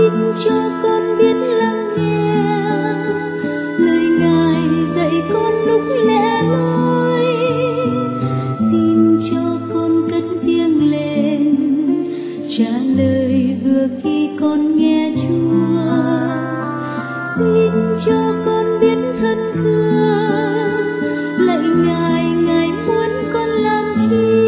xin cho con biết lắng nghe lời Ngài dạy con lúc lẻ loi, xin cho con cất tiếng lên trả lời vừa khi con nghe Chúa, xin cho con biết thân thương lạy Ngài, Ngài muốn con làm chi.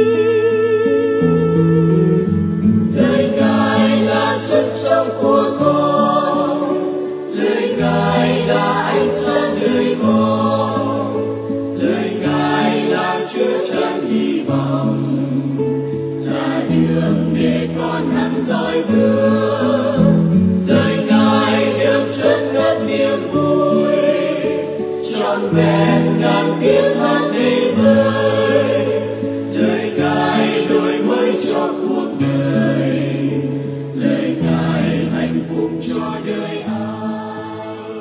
Lời Ngài là sức sống của con, lời Ngài là ánh sáng đời con, lời Ngài là chứa chan hy vọng, là đường để con hăng dõi bước. Lời Ngài đem chân ngất niềm vui, trọn vẹn ngàn tiếng hát đầy vơi. Lời Ngài đổi mới cho cuộc đời, lời Ngài hạnh phúc cho đời ai.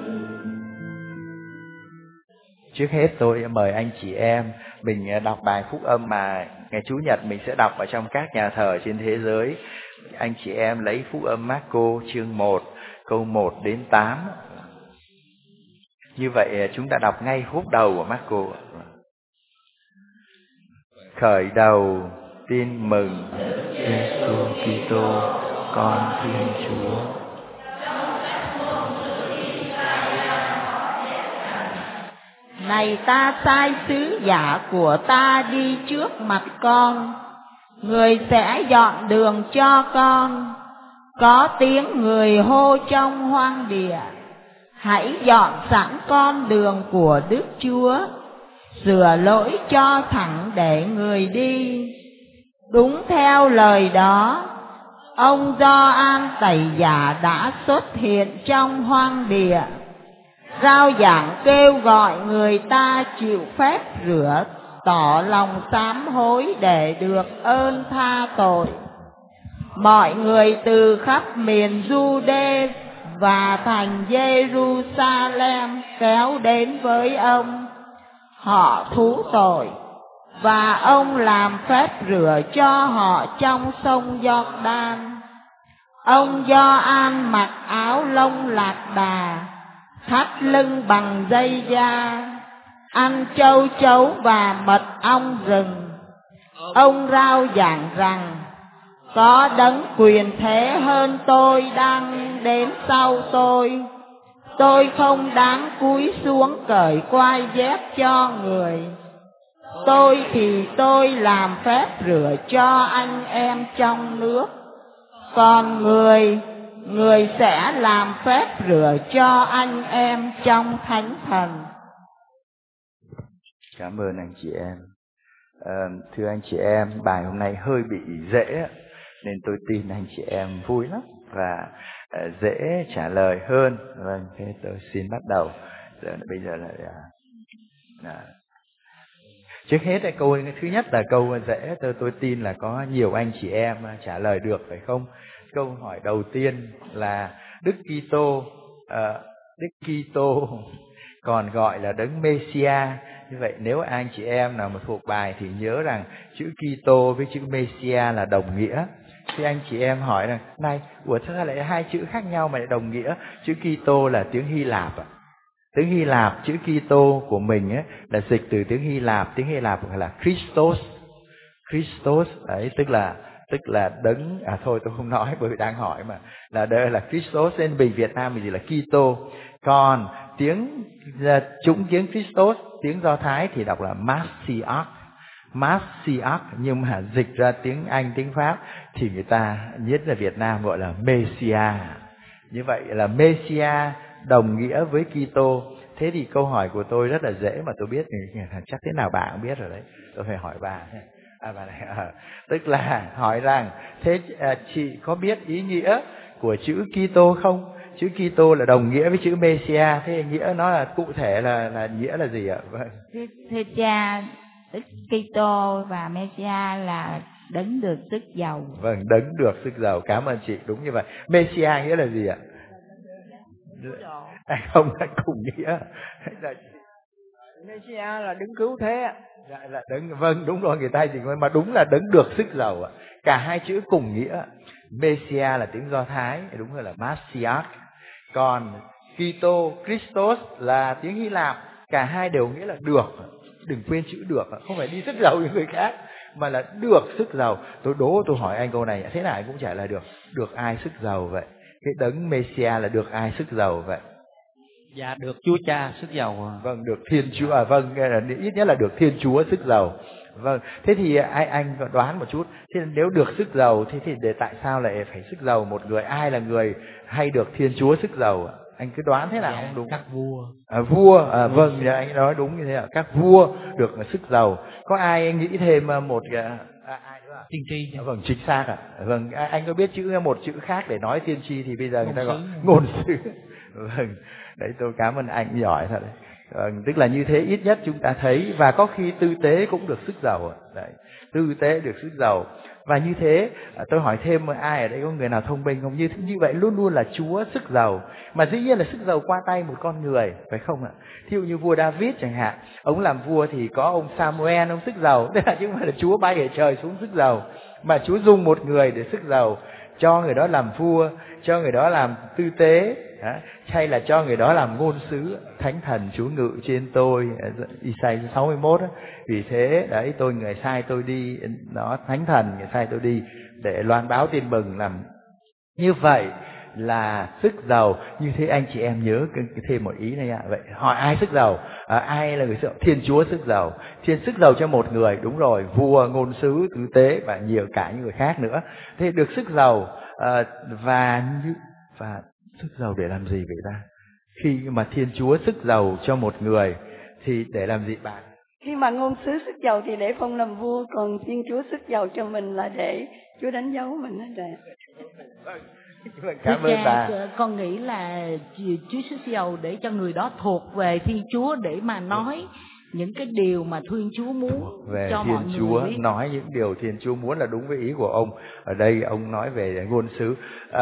Trước hết tôi mời anh chị em mình đọc bài phúc âm mà ngày Chủ nhật mình sẽ đọc ở trong các nhà thờ trên thế giới. Anh chị em lấy phúc âm Marco chương 1 câu 1 đến 8. Như vậy chúng ta đọc ngay phút đầu của Marco. Khởi đầu tin mừng Giêsu Kitô con Thiên Chúa. Này ta sai sứ giả của ta đi trước mặt con, người sẽ dọn đường cho con. Có tiếng người hô trong hoang địa, hãy dọn sẵn con đường của Đức Chúa, sửa lối cho thẳng để người đi. Đúng theo lời đó, ông Gioan Tẩy Giả đã xuất hiện trong hoang địa, rao giảng kêu gọi người ta chịu phép rửa, tỏ lòng sám hối để được ơn tha tội. Mọi người từ khắp miền Giu-đê và thành Giê-ru-sa-lem kéo đến với ông. Họ thú tội và ông làm phép rửa cho họ trong sông Giô-đan. Ông Gioan mặc áo lông lạc đà, thắt lưng bằng dây da, ăn châu chấu và mật ong rừng. Ông rao giảng rằng có đấng quyền thế hơn tôi đang đến sau tôi. Tôi không đáng cúi xuống cởi quai dép cho người. Tôi thì tôi làm phép rửa cho anh em trong nước, còn người sẽ làm phép rửa cho anh em trong thánh thần. Cảm ơn anh chị em. Thưa anh chị em, bài hôm nay hơi bị dễ nên tôi tin anh chị em vui lắm và dễ trả lời hơn. Vâng, thế tôi xin bắt đầu. Bây giờ là trước hết câu thứ nhất là câu dễ, tôi tin là có nhiều anh chị em trả lời được phải không? Câu hỏi đầu tiên là Đức Kitô còn gọi là đấng Mêsia. Như vậy nếu anh chị em nào mà thuộc bài thì nhớ rằng chữ Kitô với chữ Mêsia là đồng nghĩa. Thì anh chị em hỏi rằng này, sao lại hai chữ khác nhau mà lại đồng nghĩa? Chữ Kitô là tiếng Hy Lạp ạ. Tiếng Hy Lạp, chữ Kitô của mình ấy, là dịch từ tiếng Hy Lạp gọi là Christos. Christos đấy, tức là đấng, thôi tôi không nói bởi vì đang hỏi mà, là đây là Christos, nên mình Việt Nam mình thì là Kitô. Còn tiếng Christos, tiếng Do Thái thì đọc là Messiah, nhưng mà dịch ra tiếng Anh, tiếng Pháp thì người ta nhất là Việt Nam gọi là Messiah. Như vậy là Messiah đồng nghĩa với Kitô. Thế thì câu hỏi của tôi rất là dễ mà tôi biết, chắc thế nào bạn cũng biết rồi đấy. Tôi phải hỏi bà. Bà này, tức là hỏi rằng thế chị có biết ý nghĩa của chữ Kitô không? Chữ Kitô là đồng nghĩa với chữ Messiah, thế nghĩa nó là cụ thể là nghĩa là gì ạ? Vâng. Thưa cha, Đức Kitô và Messiah là đấng được sức giàu. Vâng, đấng được sức giàu. Cảm ơn chị, đúng như vậy. Messiah nghĩa là gì ạ? Không, là cùng nghĩa. Messiah là đấng cứu thế. Dạ, là đấng, vâng đúng rồi, người ta chỉ mà đúng là đấng được sức giàu ạ. Cả hai chữ cùng nghĩa. Messiah là tiếng Do Thái, đúng hơn là Messiah. Còn Kitô, Christos là tiếng Hy Lạp. Cả hai đều nghĩa là được. Đừng quên chữ được, không phải đi sức giàu như người khác, mà là được sức giàu. Tôi hỏi anh câu này, thế nào anh cũng trả lời được. Được ai sức giàu vậy? Cái đấng Messiah là được ai sức giàu vậy? Dạ được Chúa Cha sức giàu. Vâng, được Thiên Chúa, vâng, ít nhất là được Thiên Chúa sức giàu. Vâng, thế thì anh đoán một chút, thế nếu được sức giàu, thế thì tại sao lại phải sức giàu một người? Ai là người hay được Thiên Chúa sức giàu? Anh cứ đoán thế nào không đúng? Các vua. Vua, vâng, anh nói đúng như thế ạ. Các vua được sức giàu. Có ai nghĩ thêm một ai nữa? Tiên tri. Vâng, chính xác ạ. Vâng, anh có biết một chữ khác để nói tiên tri thì bây giờ người ta gọi ngôn sứ. Vâng, đấy, tôi cảm ơn anh giỏi thật đấy. Tức là như thế, ít nhất chúng ta thấy. Và có khi tư tế cũng được sức giàu. Đấy, tư tế được sức giàu. Và như thế, tôi hỏi thêm ai ở đây có người nào thông minh không? Như vậy luôn luôn là Chúa sức giàu. Mà dĩ nhiên là sức giàu qua tay một con người, phải không ạ? Thí dụ như vua David chẳng hạn, ông làm vua thì có ông Samuel, ông sức giàu. Thế là chứ không phải là Chúa bay ở trời xuống sức giàu, mà Chúa dùng một người để sức giàu, cho người đó làm vua, cho người đó làm tư tế, hay là cho người đó làm ngôn sứ. Thánh thần Chúa ngự trên tôi, Isaiah 61 đó. Vì thế đấy, người sai tôi đi, đó, thánh thần người sai tôi đi để loan báo tin mừng. Làm như vậy là sức giàu. Như thế anh chị em nhớ thêm một ý này ạ. Vậy hỏi ai sức giàu? Ai là người sức giàu? Thiên Chúa sức giàu. Thiên sức giàu cho một người, đúng rồi, vua, ngôn sứ, tư tế và nhiều cả những người khác nữa. Thế được sức giàu và sức giàu để làm gì vậy ta? Khi mà Thiên Chúa sức giàu cho một người thì để làm gì bạn? Khi mà ngôn sứ sức giàu thì để phong làm vua, còn Thiên Chúa sức giàu cho mình là để Chúa đánh dấu mình hết rồi. Cảm ơn bà. Con nghĩ là Chúa sức giàu để cho người đó thuộc về Thiên Chúa để mà nói những cái điều mà Thiên Chúa muốn về cho Thiên mọi người Chúa biết. Nói những điều Thiên Chúa muốn là đúng với ý của ông. Ở đây ông nói về ngôn sứ.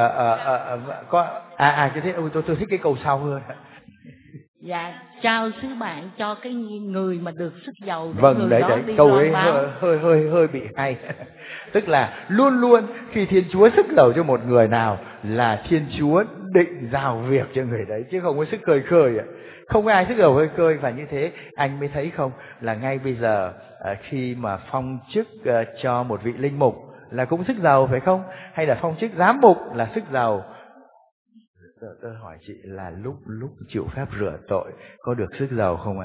Có cái thế tôi thích cái câu sau hơn. Dạ, trao sứ bạn cho cái người mà được sức giàu để Vâng, người đấy, đó đấy, đi câu loan ấy báo. hơi bị hay. Tức là luôn luôn khi Thiên Chúa sức giàu cho một người nào là Thiên Chúa định giao việc cho người đấy, chứ không có sức khơi khơi ạ. Không có ai sức giàu khơi khơi. Và như thế anh mới thấy không, là ngay bây giờ khi mà phong chức cho một vị linh mục là cũng sức giàu, phải không? Hay là phong chức giám mục là sức giàu. Tôi hỏi chị là lúc chịu phép rửa tội có được sức giàu không ạ?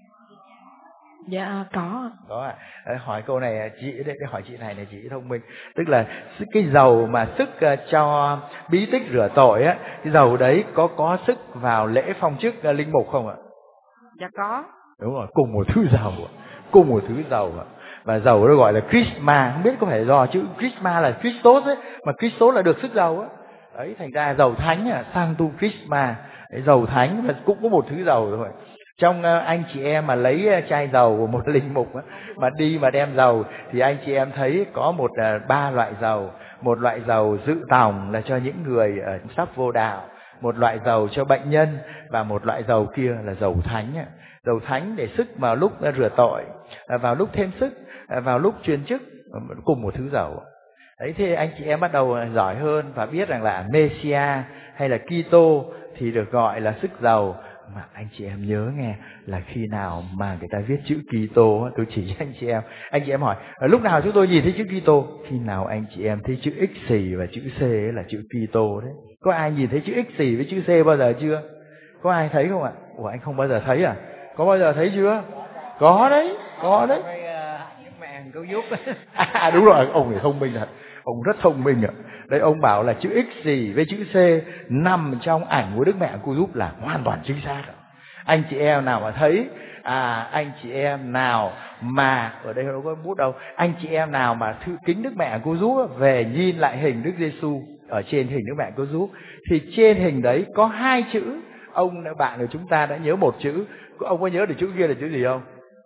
Dạ có. Đó ạ. Hỏi câu này chị để hỏi chị này chị thông minh. Tức là cái giàu mà sức cho bí tích rửa tội á, cái giàu đấy có sức vào lễ phong chức linh mục không ạ? Dạ có. Đúng rồi, cùng một thứ giàu, cùng một thứ giàu ạ. Và giàu nó gọi là Chrisma, không biết có phải do chữ Chrisma là Christos ấy, mà Christos là được sức giàu á. Đấy, thành ra giàu thánh Sanctum Chrisma, giàu thánh và cũng có một thứ giàu thôi. Trong anh chị em mà lấy chai dầu của một linh mục mà đi mà đem dầu thì anh chị em thấy có ba loại dầu. Một loại dầu dự tòng là cho những người sắp vô đạo, một loại dầu cho bệnh nhân, và một loại dầu kia là dầu thánh. Dầu thánh để sức vào lúc rửa tội, vào lúc thêm sức, vào lúc truyền chức, cùng một thứ dầu. Đấy, thế anh chị em bắt đầu giỏi hơn và biết rằng là Messiah hay là Kitô thì được gọi là sức giàu. Mà anh chị em nhớ nghe, là khi nào mà người ta viết chữ Kitô, tôi chỉ cho anh chị em hỏi lúc nào chúng tôi nhìn thấy chữ Kitô? Khi nào anh chị em thấy chữ X xì và chữ C là chữ Kitô đấy. Có ai nhìn thấy chữ X xì với chữ C bao giờ chưa? Có ai thấy không ạ? Ủa, anh không bao giờ thấy à? Có bao giờ thấy chưa? Có đấy, có đấy. Mẹ hàng cứu giúp. Đúng rồi, ông này thông minh thật. Ông rất thông minh ạ. Đấy, ông bảo là chữ X gì với chữ C nằm trong ảnh của Đức Mẹ Cứu Giúp là hoàn toàn chính xác. Anh chị em nào mà thấy, anh chị em nào mà, ở đây đâu có bút đâu, anh chị em nào mà kính Đức Mẹ Cứu Giúp về nhìn lại hình Đức Giêsu ở trên hình Đức Mẹ Cứu Giúp, thì trên hình đấy có hai chữ. Bạn của chúng ta đã nhớ một chữ, ông có nhớ được chữ kia là chữ gì không?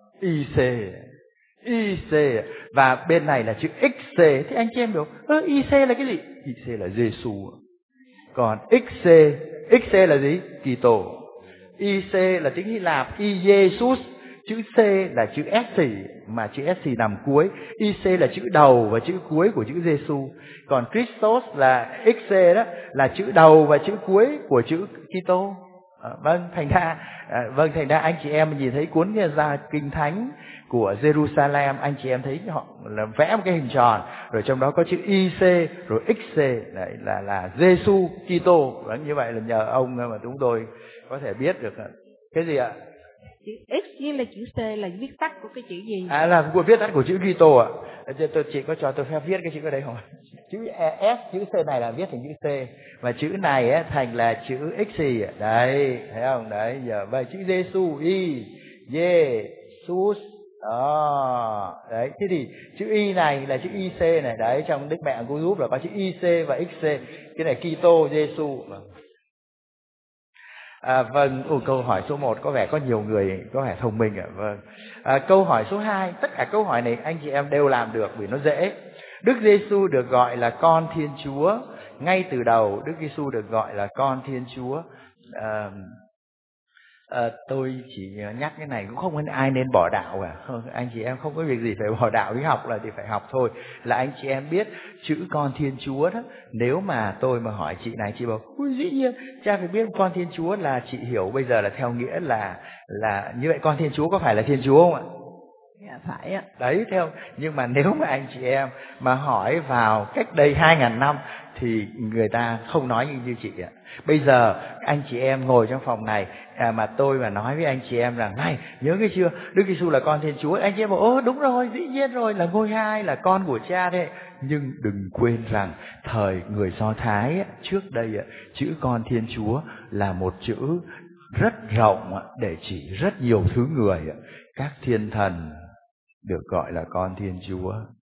IC, và bên này là chữ XC. Thì anh chị em hiểu, IC là cái gì? IC là Giêsu. Còn XC là gì? Kitô. IC là tiếng Hy Lạp, Jesus, Chữ C là chữ S xì, mà chữ S xì nằm cuối. IC là chữ đầu và chữ cuối của chữ Giêsu. Còn Christos là XC đó là chữ đầu và chữ cuối của chữ Kitô. Thành ra anh chị em nhìn thấy cuốn ra Kinh Thánh của Jerusalem, anh chị em thấy họ là vẽ một cái hình tròn, rồi trong đó có chữ IC rồi XC, đấy là Giêsu Kitô. Như vậy là nhờ ông mà chúng tôi có thể biết được cái gì ạ? Chữ X với là chữ C là viết tắt của cái chữ gì? Là viết tắt của chữ Kitô ạ. Chị có cho tôi phép viết cái chữ ở đây không? Chữ S, chữ C này là viết thành chữ C, và chữ này ấy, thành là chữ X xì. Đấy, thấy không? Đấy, giờ vậy chữ Giêsu, I, Jesus. Đó, đấy, thế thì chữ Y này là chữ IC này, đấy, trong Đức Mẹ Cứu Giúp là có chữ IC và XC, cái này Kitô, Giêsu. Vâng, câu hỏi số 1 có vẻ có nhiều người có vẻ thông minh ạ. Vâng. Câu hỏi số 2, tất cả câu hỏi này anh chị em đều làm được vì nó dễ. Đức Giêsu được gọi là con Thiên Chúa, ngay từ đầu Đức Giêsu được gọi là con Thiên Chúa. Tôi chỉ nhắc cái này, cũng không ai nên bỏ đạo cả. Anh chị em không có việc gì phải bỏ đạo, đi học là thì phải học thôi. Là anh chị em biết chữ con Thiên Chúa đó, nếu mà tôi mà hỏi chị này, chị bảo ui dĩ nhiên cha phải biết con Thiên Chúa, là chị hiểu bây giờ là theo nghĩa là như vậy. Con Thiên Chúa có phải là Thiên Chúa không ạ? Dạ phải ạ. Đấy, theo. Nhưng mà nếu mà anh chị em mà hỏi vào cách đây 2000 năm thì người ta không nói như chị ạ. Bây giờ anh chị em ngồi trong phòng này mà tôi mà nói với anh chị em rằng này, nhớ cái chưa, Đức Giêsu là con Thiên Chúa, anh chị em bảo ồ đúng rồi, dĩ nhiên rồi, là ngôi hai, là con của cha đấy. Nhưng đừng quên rằng thời người Do Thái trước đây chữ con Thiên Chúa là một chữ rất rộng để chỉ rất nhiều thứ người. Các thiên thần được gọi là con Thiên Chúa,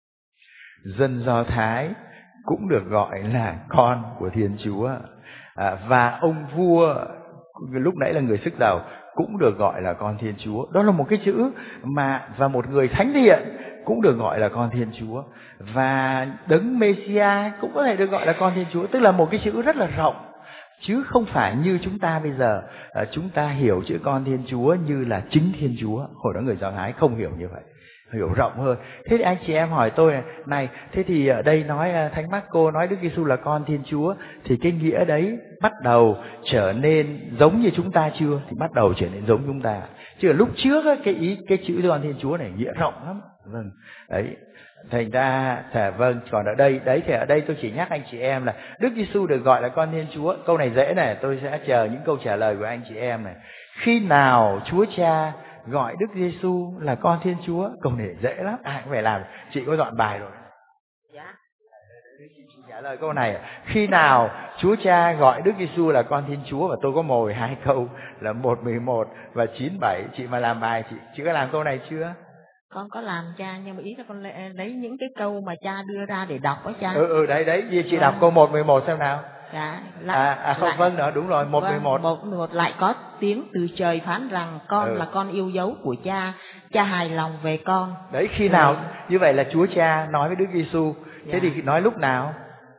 dân Do Thái cũng được gọi là con của Thiên Chúa, và ông vua lúc nãy là người sức giàu cũng được gọi là con Thiên Chúa. Đó là một cái chữ mà, và một người thánh thiện cũng được gọi là con Thiên Chúa, và đấng Mêsia cũng có thể được gọi là con Thiên Chúa. Tức là một cái chữ rất là rộng, chứ không phải như chúng ta bây giờ chúng ta hiểu chữ con Thiên Chúa như là chính Thiên Chúa. Hồi đó người Do Thái không hiểu như vậy, hiểu rộng hơn. Thế thì anh chị em hỏi tôi này, thế thì ở đây nói Thánh Marco nói Đức Giêsu là con Thiên Chúa, thì cái nghĩa đấy bắt đầu trở nên giống như chúng ta chưa? Thì bắt đầu trở nên giống chúng ta. Chứ lúc trước cái chữ con Thiên Chúa này nghĩa rộng lắm. Vâng, đấy. Thành ra vâng, còn ở đây đấy, thì ở đây tôi chỉ nhắc anh chị em là Đức Giêsu được gọi là con Thiên Chúa. Câu này dễ này, tôi sẽ chờ những câu trả lời của anh chị em này. Khi nào Chúa Cha gọi Đức Giêsu là con Thiên Chúa? Câu này dễ lắm, ai cũng phải làm. Chị có dọn bài rồi. Dạ. Chị trả lời câu này. Khi nào Chúa Cha gọi Đức Giêsu là con Thiên Chúa? Và tôi có mồi 2 câu là 1:11 và 9:7. Chị mà làm bài, chị có làm câu này chưa? Con có làm cha, nhưng mà ý là con lấy những cái câu mà cha đưa ra để đọc đó cha. Đấy, chị đọc câu 1:11 xem nào. Dạ. Không, vâng nữa, đúng rồi, 1:11. 1:11 lại có tiếng từ trời phán rằng con là con yêu dấu của cha, cha hài lòng về con. Đấy, khi nào như vậy là Chúa Cha nói với Đức Giêsu. Thế thì nói lúc nào?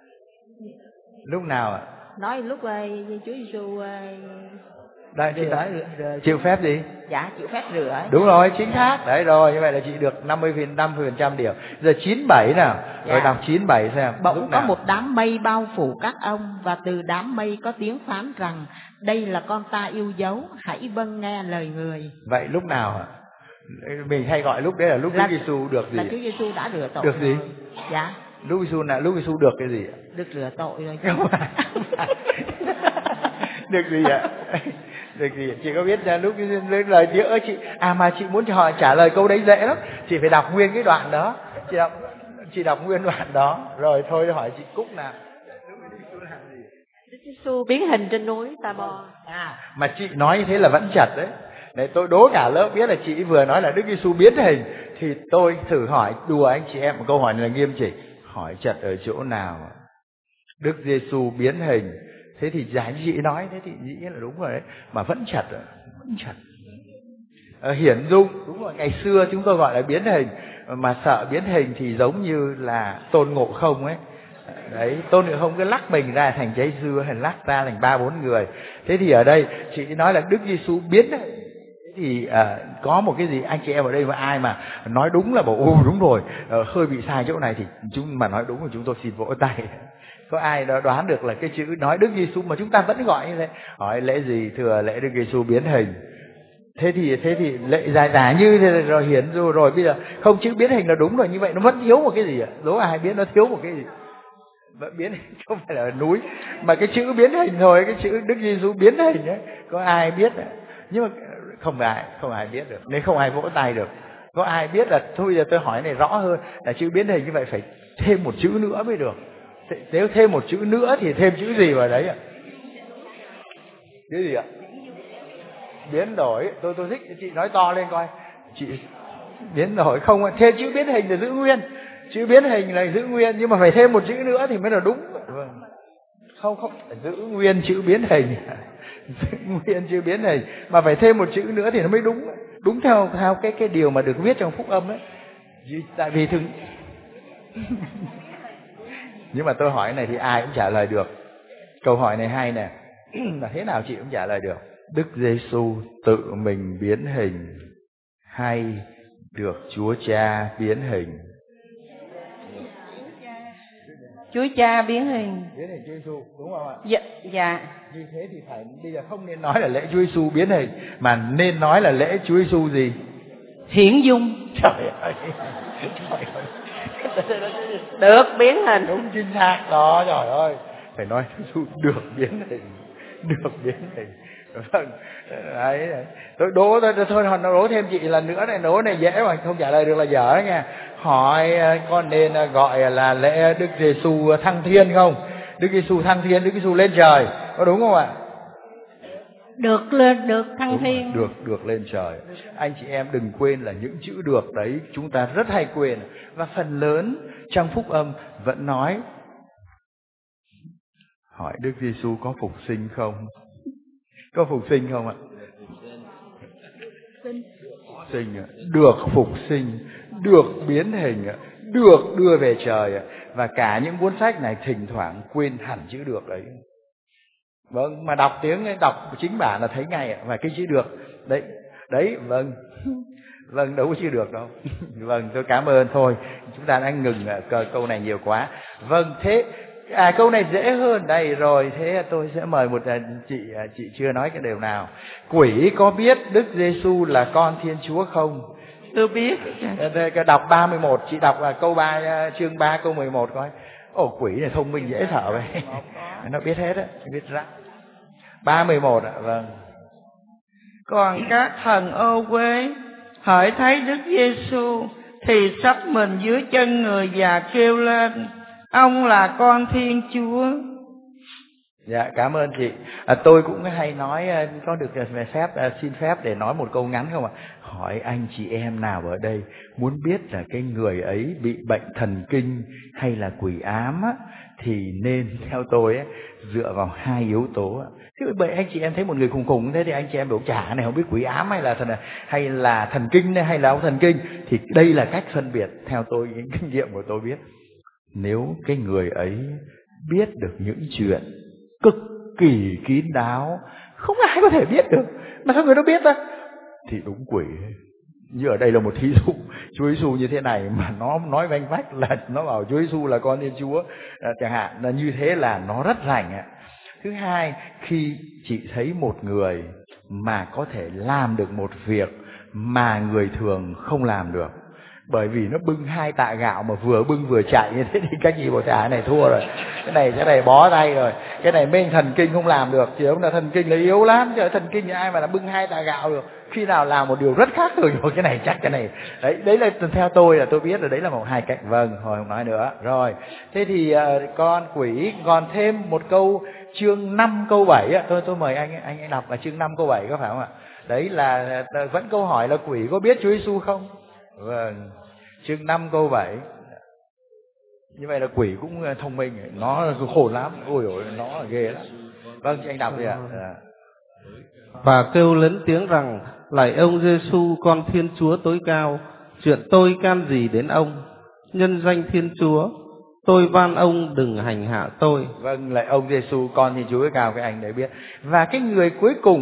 Lúc nào ạ? Nói lúc Chúa Giêsu đây chị chịu phép gì? Dạ, chịu phép rửa. Đúng rồi, chính xác. Đấy rồi, như vậy là chị được 50% điểm. Giờ 9:7 nào. Dạ. Rồi đọc 9:7 xem. Bỗng có một đám mây bao phủ các ông, và từ đám mây có tiếng phán rằng đây là con ta yêu dấu, hãy vâng nghe lời người. Vậy lúc nào ạ? Mình hay gọi lúc đấy là lúc Đức Giêsu được gì? Là Chúa Giêsu đã rửa tội. Được gì? Rồi. Dạ. Lúc Giêsu được cái gì ạ? Được rửa tội rồi. Được gì ạ? Được gì? Chị có biết ra lúc lên lời đĩa chị mà chị muốn hỏi trả lời câu đấy dễ lắm, chị phải đọc nguyên cái đoạn đó. Chị đọc nguyên đoạn đó rồi thôi hỏi chị Cúc nào. Đức Giêsu biến hình trên núi Ta-bo. Mà chị nói như thế là vẫn chật đấy. Để tôi đố cả lớp biết là chị vừa nói là Đức Giêsu biến hình, thì tôi thử hỏi đùa anh chị em một câu hỏi này là nghiêm chỉnh. Hỏi chật ở chỗ nào? Đức Giêsu biến hình. Thế thì giá chị nói thế thì dĩ nhiên là đúng rồi đấy, mà vẫn chật. Hiển dung, đúng rồi, ngày xưa chúng tôi gọi là biến hình, mà sợ biến hình thì giống như là Tôn Ngộ Không ấy. Đấy, Tôn Ngộ Không cứ lắc mình ra thành trái dưa, hay lắc ra thành 3-4 người. Thế thì ở đây chị nói là Đức Giêsu biến hình. thì có một cái gì anh chị em ở đây mà ai mà nói đúng là bảo đúng rồi, hơi bị sai chỗ này thì chúng mà nói đúng thì chúng tôi xin vỗ tay. Có ai đó đoán được là cái chữ nói Đức Giêsu mà chúng ta vẫn gọi như thế? Hỏi lễ gì? Thưa lễ Đức Giêsu biến hình. Thế thì lễ giả như thế rồi hiển rồi bây giờ không, chữ biến hình là đúng rồi, như vậy nó vẫn thiếu một cái gì ạ? Đố ai biết nó thiếu một cái gì? Vẫn biến hình không phải là núi mà cái chữ biến hình thôi, cái chữ Đức Giêsu biến hình ấy, có ai biết ạ? Nhưng mà không ai biết được, nên không ai vỗ tay được. Có ai biết là thôi bây giờ tôi hỏi này rõ hơn là chữ biến hình như vậy phải thêm một chữ nữa mới được. Nếu thêm một chữ nữa thì thêm chữ gì vào đấy ạ? Chữ gì ạ? Biến đổi. Tôi thích chị nói to lên coi. Chị biến đổi không, thêm chữ biến hình là giữ nguyên. Chữ biến hình là giữ nguyên nhưng mà phải thêm một chữ nữa thì mới là đúng. Vâng. Không giữ nguyên chữ biến hình. Giữ nguyên chữ biến hình mà phải thêm một chữ nữa thì nó mới đúng. Đúng theo cái điều mà được viết trong phúc âm ấy. Tại vì thường nhưng mà tôi hỏi này thì ai cũng trả lời được. Câu hỏi này hay nè. Là thế nào chị cũng trả lời được. Đức Giêsu tự mình biến hình hay được Chúa Cha biến hình? Chúa Cha biến hình. Biến hình Chúa Giêsu đúng không ạ? Dạ. Như thế thì phải bây giờ không nên nói là lễ Chúa Giêsu biến hình mà nên nói là lễ Chúa Giêsu gì? Hiển dung. Trời ơi. Được biến hình. Đúng chính xác đó, trời ơi. Phải nói Chúa Giêsu được biến hình. Được biến hình. Vâng. Đấy. Tôi đố thôi đố thêm chị lần nữa này, đố này dễ mà không trả lời được là dở nha. Hỏi con nên gọi là lễ Đức Giêsu thăng thiên không? Đức Giêsu thăng thiên, Đức Giêsu lên trời, có đúng không ạ? Được thăng thiên. Được lên trời. Anh chị em đừng quên là những chữ được đấy chúng ta rất hay quên, và phần lớn trong phúc âm vẫn nói. Hỏi Đức Giêsu có phục sinh không? Có phục sinh không ạ? Sinh, được phục sinh, được biến hình, được đưa về trời. Và cả những cuốn sách này thỉnh thoảng quên hẳn chữ được đấy. Vâng, mà đọc chính bản là thấy ngay. Và cái chữ được đấy, vâng, đâu có chữ được đâu. Vâng, tôi cảm ơn. Thôi chúng ta đã ngừng câu này nhiều quá. Vâng, thế câu này dễ hơn đây rồi. Thế tôi sẽ mời một chị chưa nói cái điều nào. Quỷ có biết Đức Giêsu là con Thiên Chúa không? Tôi biết. Đọc 31, chị đọc câu 3, chương 3 câu 11 coi. Ồ, quỷ này thông minh dễ sợ vậy. Nó biết hết á, biết rắc. 3:11 ạ. Vâng. Còn các thần ô uế hỡi thấy Đức Giêsu thì sắp mình dưới chân người và kêu lên: ông là con Thiên Chúa. Dạ, cảm ơn chị. Tôi cũng hay nói, có được xin phép để nói một câu ngắn không ạ? Hỏi anh chị em nào ở đây muốn biết là cái người ấy bị bệnh thần kinh hay là quỷ ám á, thì nên theo tôi á, dựa vào 2 yếu tố á. Thế bởi anh chị em thấy một người khùng thế thì anh chị em đổ trả này không biết quỷ ám hay là thần kinh hay là ông thần kinh, thì đây là cách phân biệt theo tôi, những kinh nghiệm của tôi biết. Nếu cái người ấy biết được những chuyện cực kỳ kín đáo, không ai có thể biết được, mà sao người đó biết ta? Thì đúng quỷ. Như ở đây là một thí dụ, Chúa Giêsu như thế này mà nó nói vanh vách là nó bảo Chúa Giêsu là con Thiên Chúa, chẳng hạn là như thế là nó rất rành ạ. Thứ hai, khi chị thấy một người mà có thể làm được một việc mà người thường không làm được, bởi vì nó bưng 2 tạ gạo mà vừa bưng vừa chạy như thế thì các chị bảo cái này thua rồi, cái này bó tay rồi, cái này mênh thần kinh không làm được. Chỉ ông là thần kinh là yếu lắm, chứ thần kinh thì ai mà là bưng 2 tạ gạo được. Khi nào làm một điều rất khác rồi cái này chắc cái này đấy là theo tôi là tôi biết là đấy là một 2 cách. Vâng, thôi không nói nữa rồi. Thế thì con quỷ còn thêm một câu chương 5 câu 7 ạ. Tôi mời anh đọc là chương 5 câu 7 có phải không ạ? Đấy là vẫn câu hỏi là quỷ có biết Chúa Giêsu không? Vâng, chương 5 câu 7. Như vậy là quỷ cũng thông minh, nó khổ lắm, ôi ôi, nó ghê lắm. Vâng, anh đọc đi ạ. Và kêu lớn tiếng rằng: lạy ông Giêsu con Thiên Chúa tối cao, chuyện tôi can gì đến ông? Nhân danh Thiên Chúa, tôi van ông đừng hành hạ tôi. Vâng, lạy ông Giêsu con Thiên Chúa tối cao, cái anh đấy biết. Và cái người cuối cùng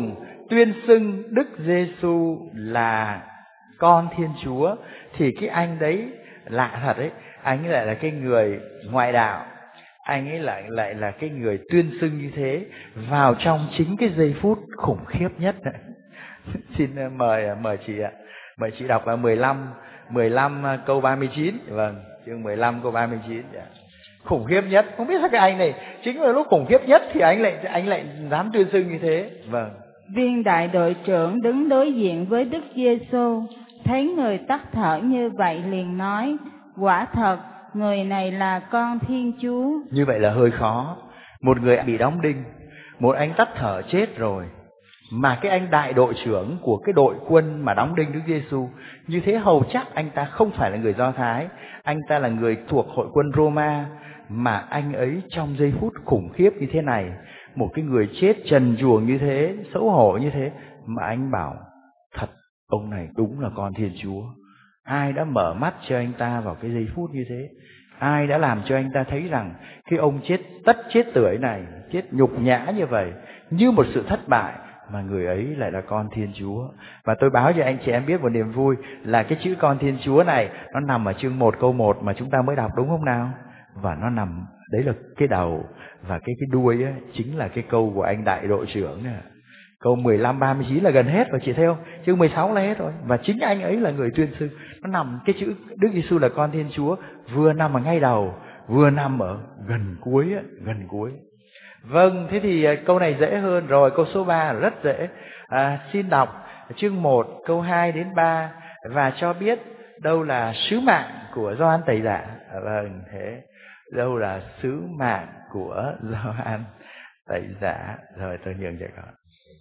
tuyên xưng Đức Giêsu là con Thiên Chúa, thì cái anh đấy lạ thật đấy, anh ấy lại là cái người ngoại đạo, anh ấy lại là cái người tuyên xưng như thế vào trong chính cái giây phút khủng khiếp nhất. Xin mời chị ạ, mời chị đọc là 15 câu 39. Vâng, chương 15 câu 39. Khủng khiếp nhất, không biết sao cái anh này chính là lúc khủng khiếp nhất thì anh lại dám tuyên xưng như thế. Vâng. Viên đại đội trưởng đứng đối diện với Đức Giêsu, thấy người tắt thở như vậy liền nói: quả thật người này là con Thiên Chúa. Như vậy là hơi khó. Một người bị đóng đinh, một anh tắt thở chết rồi, mà cái anh đại đội trưởng của cái đội quân mà đóng đinh Đức Giêsu, như thế hầu chắc anh ta không phải là người Do Thái, anh ta là người thuộc hội quân Roma, mà anh ấy trong giây phút khủng khiếp như thế này, một cái người chết trần truồng như thế, xấu hổ như thế, mà anh bảo thật ông này đúng là con Thiên Chúa. Ai đã mở mắt cho anh ta vào cái giây phút như thế? Ai đã làm cho anh ta thấy rằng cái ông chết tưởi này, chết nhục nhã như vậy, như một sự thất bại, mà người ấy lại là con Thiên Chúa. Và tôi báo cho anh chị em biết một niềm vui là cái chữ con Thiên Chúa này nó nằm ở chương 1 câu 1 mà chúng ta mới đọc, đúng không nào? Và nó nằm, đấy là cái đầu, và cái đuôi ấy, chính là cái câu của anh đại đội trưởng này. Câu 15, 39 là gần hết rồi, chị thấy không? Chương 16 là hết rồi. Và chính anh ấy là người tuyên xưng. Nó nằm, cái chữ Đức Giêsu là con Thiên Chúa vừa nằm ở ngay đầu, vừa nằm ở gần cuối ấy, gần cuối. Vâng, thế thì câu này dễ hơn rồi, câu số 3 rất dễ. Xin đọc chương 1 câu 2 đến 3 và cho biết đâu là sứ mạng của Gioan Tẩy Giả. Vâng, thế đâu là sứ mạng của Gioan Tẩy Giả. Rồi tôi nhường cho con.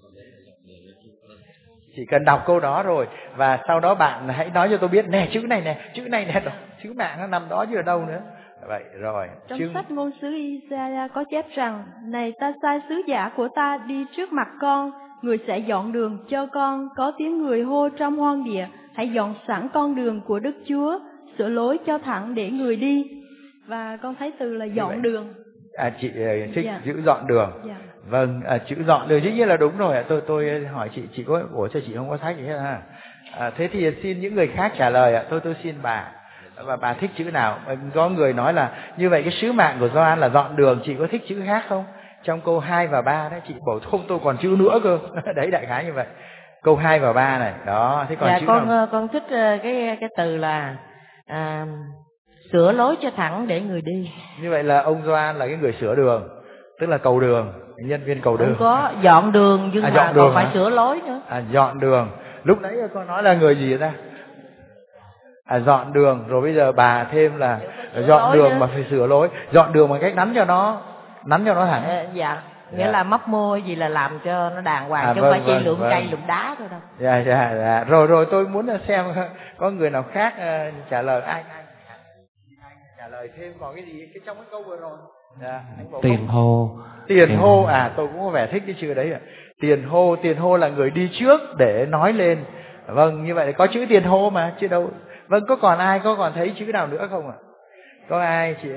Chỉ cần đọc câu đó rồi, và sau đó bạn hãy nói cho tôi biết nè, chữ này nè, sứ mạng nó nằm đó chứ ở đâu nữa. Vậy rồi. Trong sách ngôn sứ Isaiah có chép rằng: này ta sai sứ giả của ta đi trước mặt con, người sẽ dọn đường cho con. Có tiếng người hô trong hoang địa: hãy dọn sẵn con đường của Đức Chúa, sửa lối cho thẳng để người đi. Và con thấy từ là dọn đường. Chị thích chữ dọn đường. Vâng, chữ dọn đường dĩ nhiên là đúng rồi. Tôi hỏi chị có, cho chị không có sách gì hết ha. Thế thì xin những người khác trả lời ạ. Tôi xin bà. Và bà thích chữ nào? Có người nói là như vậy cái sứ mạng của Gioan là dọn đường, chị có thích chữ khác không? Trong câu 2 và 3 đấy, chị bảo không, tôi còn chữ nữa cơ. Đấy, đại khái như vậy. Câu 2 và 3 này, đó, thế còn chữ nào? Con thích cái từ là sửa lối cho thẳng để người đi. Như vậy là ông Gioan là cái người sửa đường, tức là cầu đường, nhân viên cầu đường. Không có dọn đường, nhưng mà còn phải sửa lối nữa. Dọn đường. Lúc nãy con nói là người gì ta? Dọn đường, rồi bây giờ bà thêm là dọn đường mà phải sửa lối. Dọn đường bằng cách nắn cho nó thẳng. Dạ, nghĩa là mấp mô gì là làm cho nó đàng hoàng, chứ không phải chỉ lượm cây lượm đá thôi đâu. Dạ. Rồi tôi muốn xem có người nào khác trả lời. Ai trả lời thêm còn cái gì trong cái câu vừa rồi. Tiền hô. Tôi cũng có vẻ thích cái chữ đấy. Tiền hô là người đi trước để nói lên. Vâng, như vậy có chữ tiền hô mà chứ đâu. Vâng, có còn thấy chữ nào nữa không ạ? Có ai chị?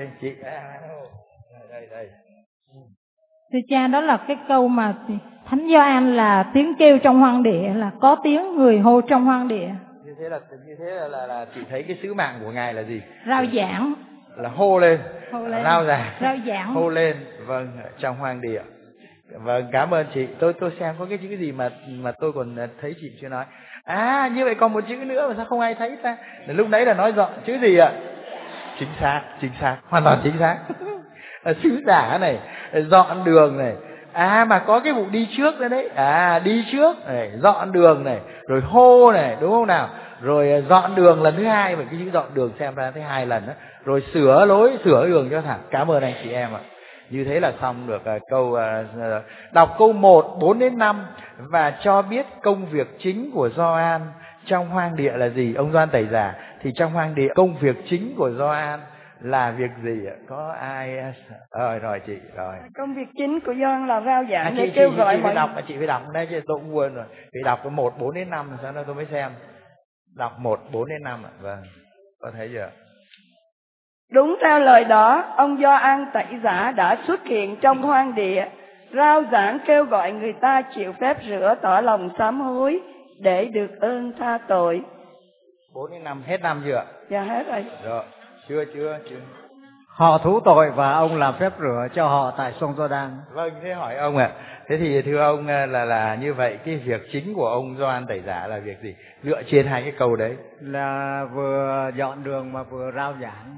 Đây. Thưa cha, đó là cái câu mà Thánh Gioan là tiếng kêu trong hoang địa, là có tiếng người hô trong hoang địa. Như thế là chị thấy cái sứ mạng của ngài là gì? Rao giảng. Là hô lên. Rao giảng. Hô lên. Vâng, trong hoang địa. Vâng, cảm ơn chị. Tôi xem có cái chữ gì mà tôi còn thấy chị chưa nói. Như vậy còn một chữ nữa mà sao không ai thấy ta? Lúc nãy là nói dọn chữ gì ạ? Chính xác, hoàn toàn chính xác. Sứ giả này, dọn đường này. Mà có cái vụ đi trước nữa đấy. Đi trước này, dọn đường này, rồi hô này, đúng không nào? Rồi dọn đường lần thứ 2, cái chữ dọn đường xem ra thấy 2 lần đó. Rồi sửa lối, sửa đường cho thẳng. Cảm ơn anh chị em ạ. Như thế là xong được câu. Đọc câu 1, 4 đến 5 và cho biết công việc chính của Gioan trong hoang địa là gì. Ông Gioan Tẩy Giả thì trong hoang địa công việc chính của Gioan là việc gì ạ? Có ai? Rồi chị rồi. Công việc chính của Gioan là rao giảng để kêu gọi mọi người. Chị phải đọc đây chứ tôi cũng quên rồi. Phải đọc cái 1, 4 đến 5 sao tôi mới xem. Đọc 1, 4 đến 5 ạ. Vâng. Có thấy chưa? Đúng theo lời đó, ông Gioan Tẩy Giả đã xuất hiện trong hoang địa, rao giảng kêu gọi người ta chịu phép rửa tỏ lòng sám hối để được ơn tha tội. 4 đến 5, hết năm chưa ạ? Dạ hết rồi. Rồi, chưa. Họ thú tội và ông làm phép rửa cho họ tại sông Giô-đan. Vâng, thế hỏi ông ạ. Thế thì thưa ông là như vậy, cái việc chính của ông Gioan Tẩy Giả là việc gì? Dựa trên hai cái câu đấy. Là vừa dọn đường mà vừa rao giảng.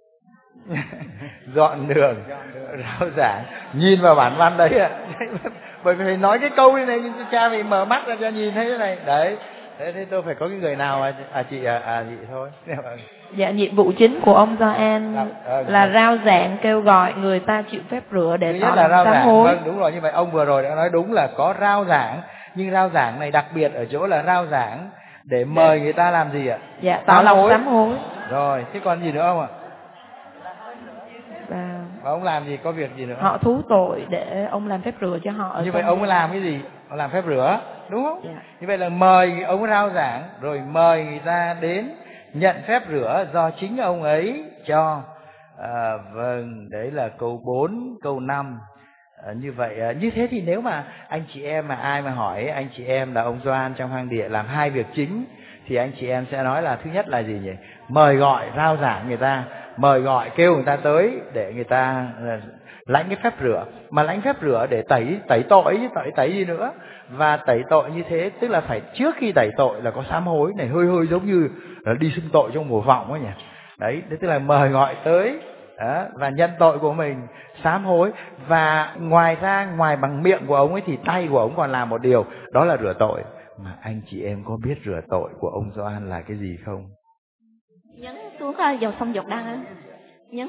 Dọn đường, rao giảng. Nhìn vào bản văn đấy ạ. Bởi vì phải nói cái câu này nhưng cha phải mở mắt ra cho nhìn thấy cái này. Đấy. Thế tôi phải có cái người nào chị thôi. Dạ, nhiệm vụ chính của ông Gioan là rao giảng kêu gọi người ta chịu phép rửa để tỏ lòng sám hối. Vâng, đúng rồi, như vậy ông vừa rồi đã nói đúng là có rao giảng, nhưng rao giảng này đặc biệt ở chỗ là rao giảng để mời người ta làm gì ạ? Dạ, tỏ lòng sám hối. Rồi, thế còn gì nữa không ạ? Và ông làm gì, có việc gì nữa? Họ thú tội để ông làm phép rửa cho họ. Như vậy ông làm cái gì? Ông làm phép rửa, đúng không? Dạ. Như vậy là mời ông rao giảng, rồi mời người ta đến nhận phép rửa do chính ông ấy cho. Vâng, đấy là câu 4, câu 5. Như vậy, như thế thì nếu mà anh chị em mà ai mà hỏi anh chị em là ông Gioan trong hoang địa làm hai việc chính, thì anh chị em sẽ nói là thứ nhất là gì nhỉ? Mời gọi, rao giảng người ta, mời gọi kêu người ta tới để người ta lãnh cái phép rửa. Mà lãnh phép rửa để tẩy tội chứ tẩy gì nữa. Và tẩy tội như thế tức là phải trước khi tẩy tội là có sám hối này, hơi giống như là đi xưng tội trong mùa vọng ấy nhỉ. Đấy, tức là mời gọi tới và nhận tội của mình, sám hối. Và ngoài ra, ngoài bằng miệng của ông ấy thì tay của ông còn làm một điều, đó là rửa tội. Mà anh chị em có biết rửa tội của ông Gioan là cái gì không? Nhấn xuống dòng sông Giô-đan á, nhấn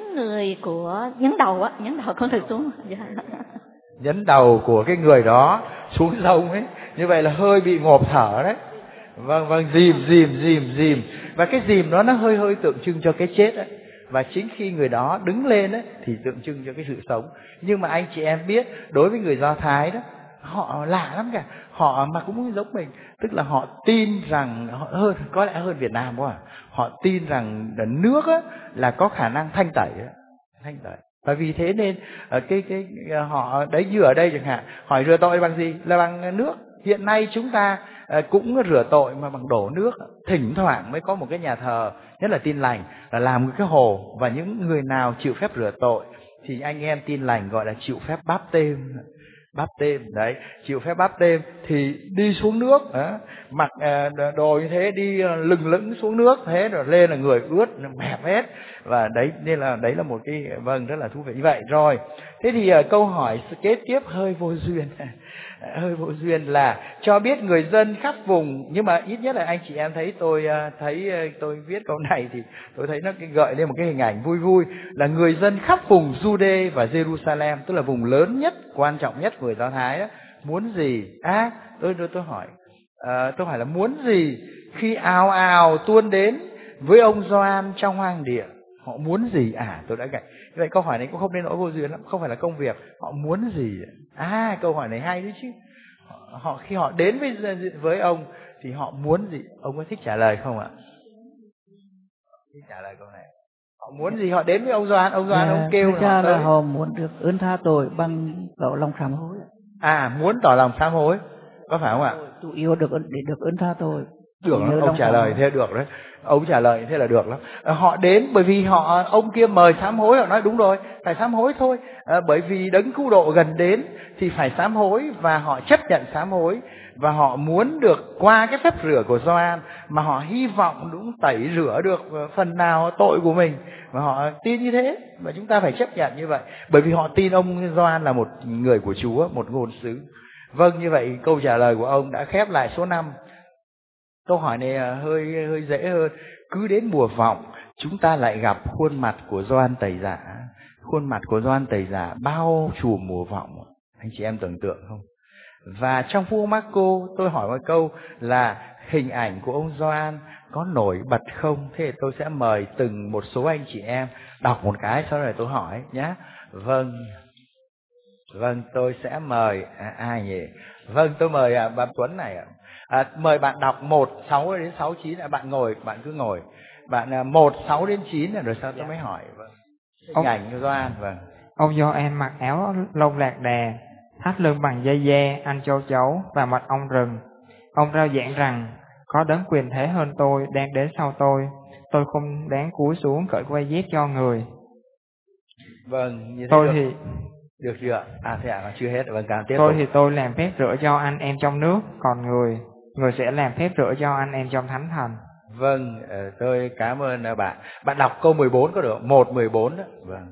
đầu con người xuống. Nhấn đầu của cái người đó xuống sông ấy, như vậy là hơi bị ngộp thở đấy. Vâng, dìm. Và cái dìm đó nó hơi tượng trưng cho cái chết ấy. Và chính khi người đó đứng lên ấy, thì tượng trưng cho cái sự sống. Nhưng mà anh chị em biết, đối với người Do Thái đó, họ lạ lắm cả. Họ mà cũng giống mình, tức là họ tin rằng, có lẽ hơn Việt Nam quá. Họ tin rằng nước á, là có khả năng thanh tẩy. Và vì thế nên họ đấy, như ở đây chẳng hạn, hỏi rửa tội bằng gì? Là bằng nước. Hiện nay chúng ta cũng rửa tội mà bằng đổ nước. Thỉnh thoảng mới có một cái nhà thờ, nhất là Tin Lành, là làm một cái hồ, và những người nào chịu phép rửa tội thì anh em Tin Lành gọi là chịu phép báp têm. Đấy, chịu phép báp têm thì đi xuống nước, mặc đồ như thế, đi lừng lững xuống nước, thế rồi lên là người ướt mẹp hết. Và đấy là một cái rất là thú vị như vậy. Rồi, thế thì câu hỏi kế tiếp hơi vô duyên là cho biết người dân khắp vùng, nhưng mà ít nhất là anh chị em thấy tôi viết câu này thì tôi thấy nó gợi lên một cái hình ảnh vui là người dân khắp vùng Jude và Jerusalem, tức là vùng lớn nhất, quan trọng nhất của người Do Thái đó, muốn gì? Tôi hỏi là muốn gì khi ào ào tuôn đến với ông Gioan trong hoang địa? Họ muốn gì? Tôi đã gạch. Vậy câu hỏi này cũng không nên nỗi vô duyên lắm, không phải là công việc. Họ muốn gì? Câu hỏi này hay đấy chứ. Khi họ đến với ông thì họ muốn gì? Ông có thích trả lời không ạ? Thích trả lời câu này. Họ muốn gì? Họ đến với ông Gioan, ông kêu là họ họ muốn được ơn tha tội bằng tỏ lòng sám hối. Muốn tỏ lòng sám hối, có phải không ạ? Chủ yếu để được ơn tha tội. Được lắm, ông trả lời thế được đấy. Ông trả lời thế là được lắm. Họ đến bởi vì ông kia mời sám hối, họ nói đúng rồi, phải sám hối thôi. Bởi vì đấng cứu độ gần đến thì phải sám hối, và họ chấp nhận sám hối, và họ muốn được qua cái phép rửa của Gioan, mà họ hy vọng đúng tẩy rửa được phần nào tội của mình, và họ tin như thế, và chúng ta phải chấp nhận như vậy, bởi vì họ tin ông Gioan là một người của Chúa, một ngôn sứ. Vâng, như vậy câu trả lời của ông đã khép lại số 5. Câu hỏi này hơi dễ hơn. Cứ đến mùa vọng, chúng ta lại gặp khuôn mặt của Gioan Tẩy Giả. Khuôn mặt của Gioan Tẩy Giả bao trùm mùa vọng. Anh chị em tưởng tượng không? Và trong Phúc Âm Mác-cô, tôi hỏi một câu là hình ảnh của ông Gioan có nổi bật không? Thế thì tôi sẽ mời từng một số anh chị em đọc một cái, sau đó tôi hỏi nhé. Vâng, tôi sẽ mời ai nhỉ? Vâng, tôi mời bạn Tuấn này ạ. Mời bạn đọc 1:6 đến 6:9. Bạn cứ ngồi. Bạn 1:6 đến 9 rồi sau tôi mới hỏi. Hình ảnh của Gioan. Ông Gioan mặc áo lông lạc đà, thắt lưng bằng dây da, ăn châu chấu và mật ong rừng. Ông rao giảng rằng, có đấng quyền thế hơn tôi đang đến sau tôi không đáng cúi xuống cởi quai dép cho người. Vâng, như thế tôi được. thì Được chưa? Thế ạ, chưa hết. Vâng, càng tiếp tôi tục. thì tôi làm phép rửa cho anh em trong nước, còn người sẽ làm phép rửa cho anh em trong thánh thành. Vâng, tôi cảm ơn bạn. Bạn đọc câu 14 có được? 1:14 đó. Vâng.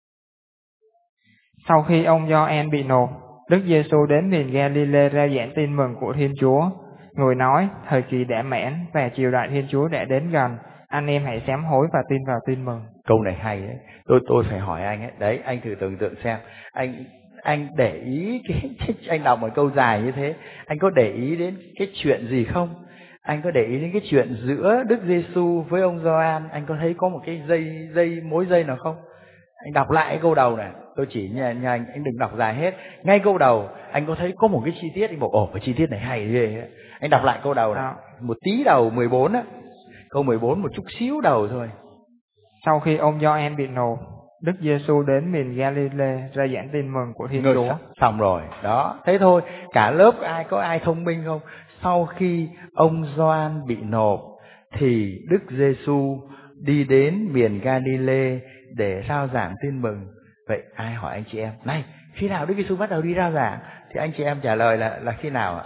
Sau khi ông Gioan bị nộp, Đức Giêsu đến miền Galilee rao giảng tin mừng của Thiên Chúa. Người nói, thời kỳ đã mãn và triều đại Thiên Chúa đã đến gần. Anh em hãy sám hối và tin vào tin mừng. Câu này hay đấy. Tôi phải hỏi anh ấy. Đấy, anh thử tưởng tượng xem. Anh để ý anh đọc một câu dài như thế, anh có để ý đến cái chuyện gì không? Anh có để ý đến cái chuyện giữa Đức Giêsu với ông Gioan? Anh có thấy có một cái mối dây nào không? Anh đọc lại cái câu đầu này. Tôi chỉ nhà anh đừng đọc dài hết. Ngay câu đầu anh có thấy có một cái chi tiết, anh bảo cái chi tiết này hay ghê. Anh đọc lại câu đầu này, một tí đầu 14 á. Câu 14 một chút xíu đầu thôi. Sau khi ông Gioan bị nộp, Đức Giêsu đến miền Galilee ra giảng tin mừng của Thiên Chúa. Xong rồi, đó, thế thôi. Cả lớp có ai thông minh không? Sau khi ông Gioan bị nộp thì Đức Giêsu đi đến miền Galilee để rao giảng tin mừng. Vậy ai hỏi anh chị em, này, khi nào Đức Giêsu bắt đầu đi rao giảng? Thì anh chị em trả lời là khi nào ạ?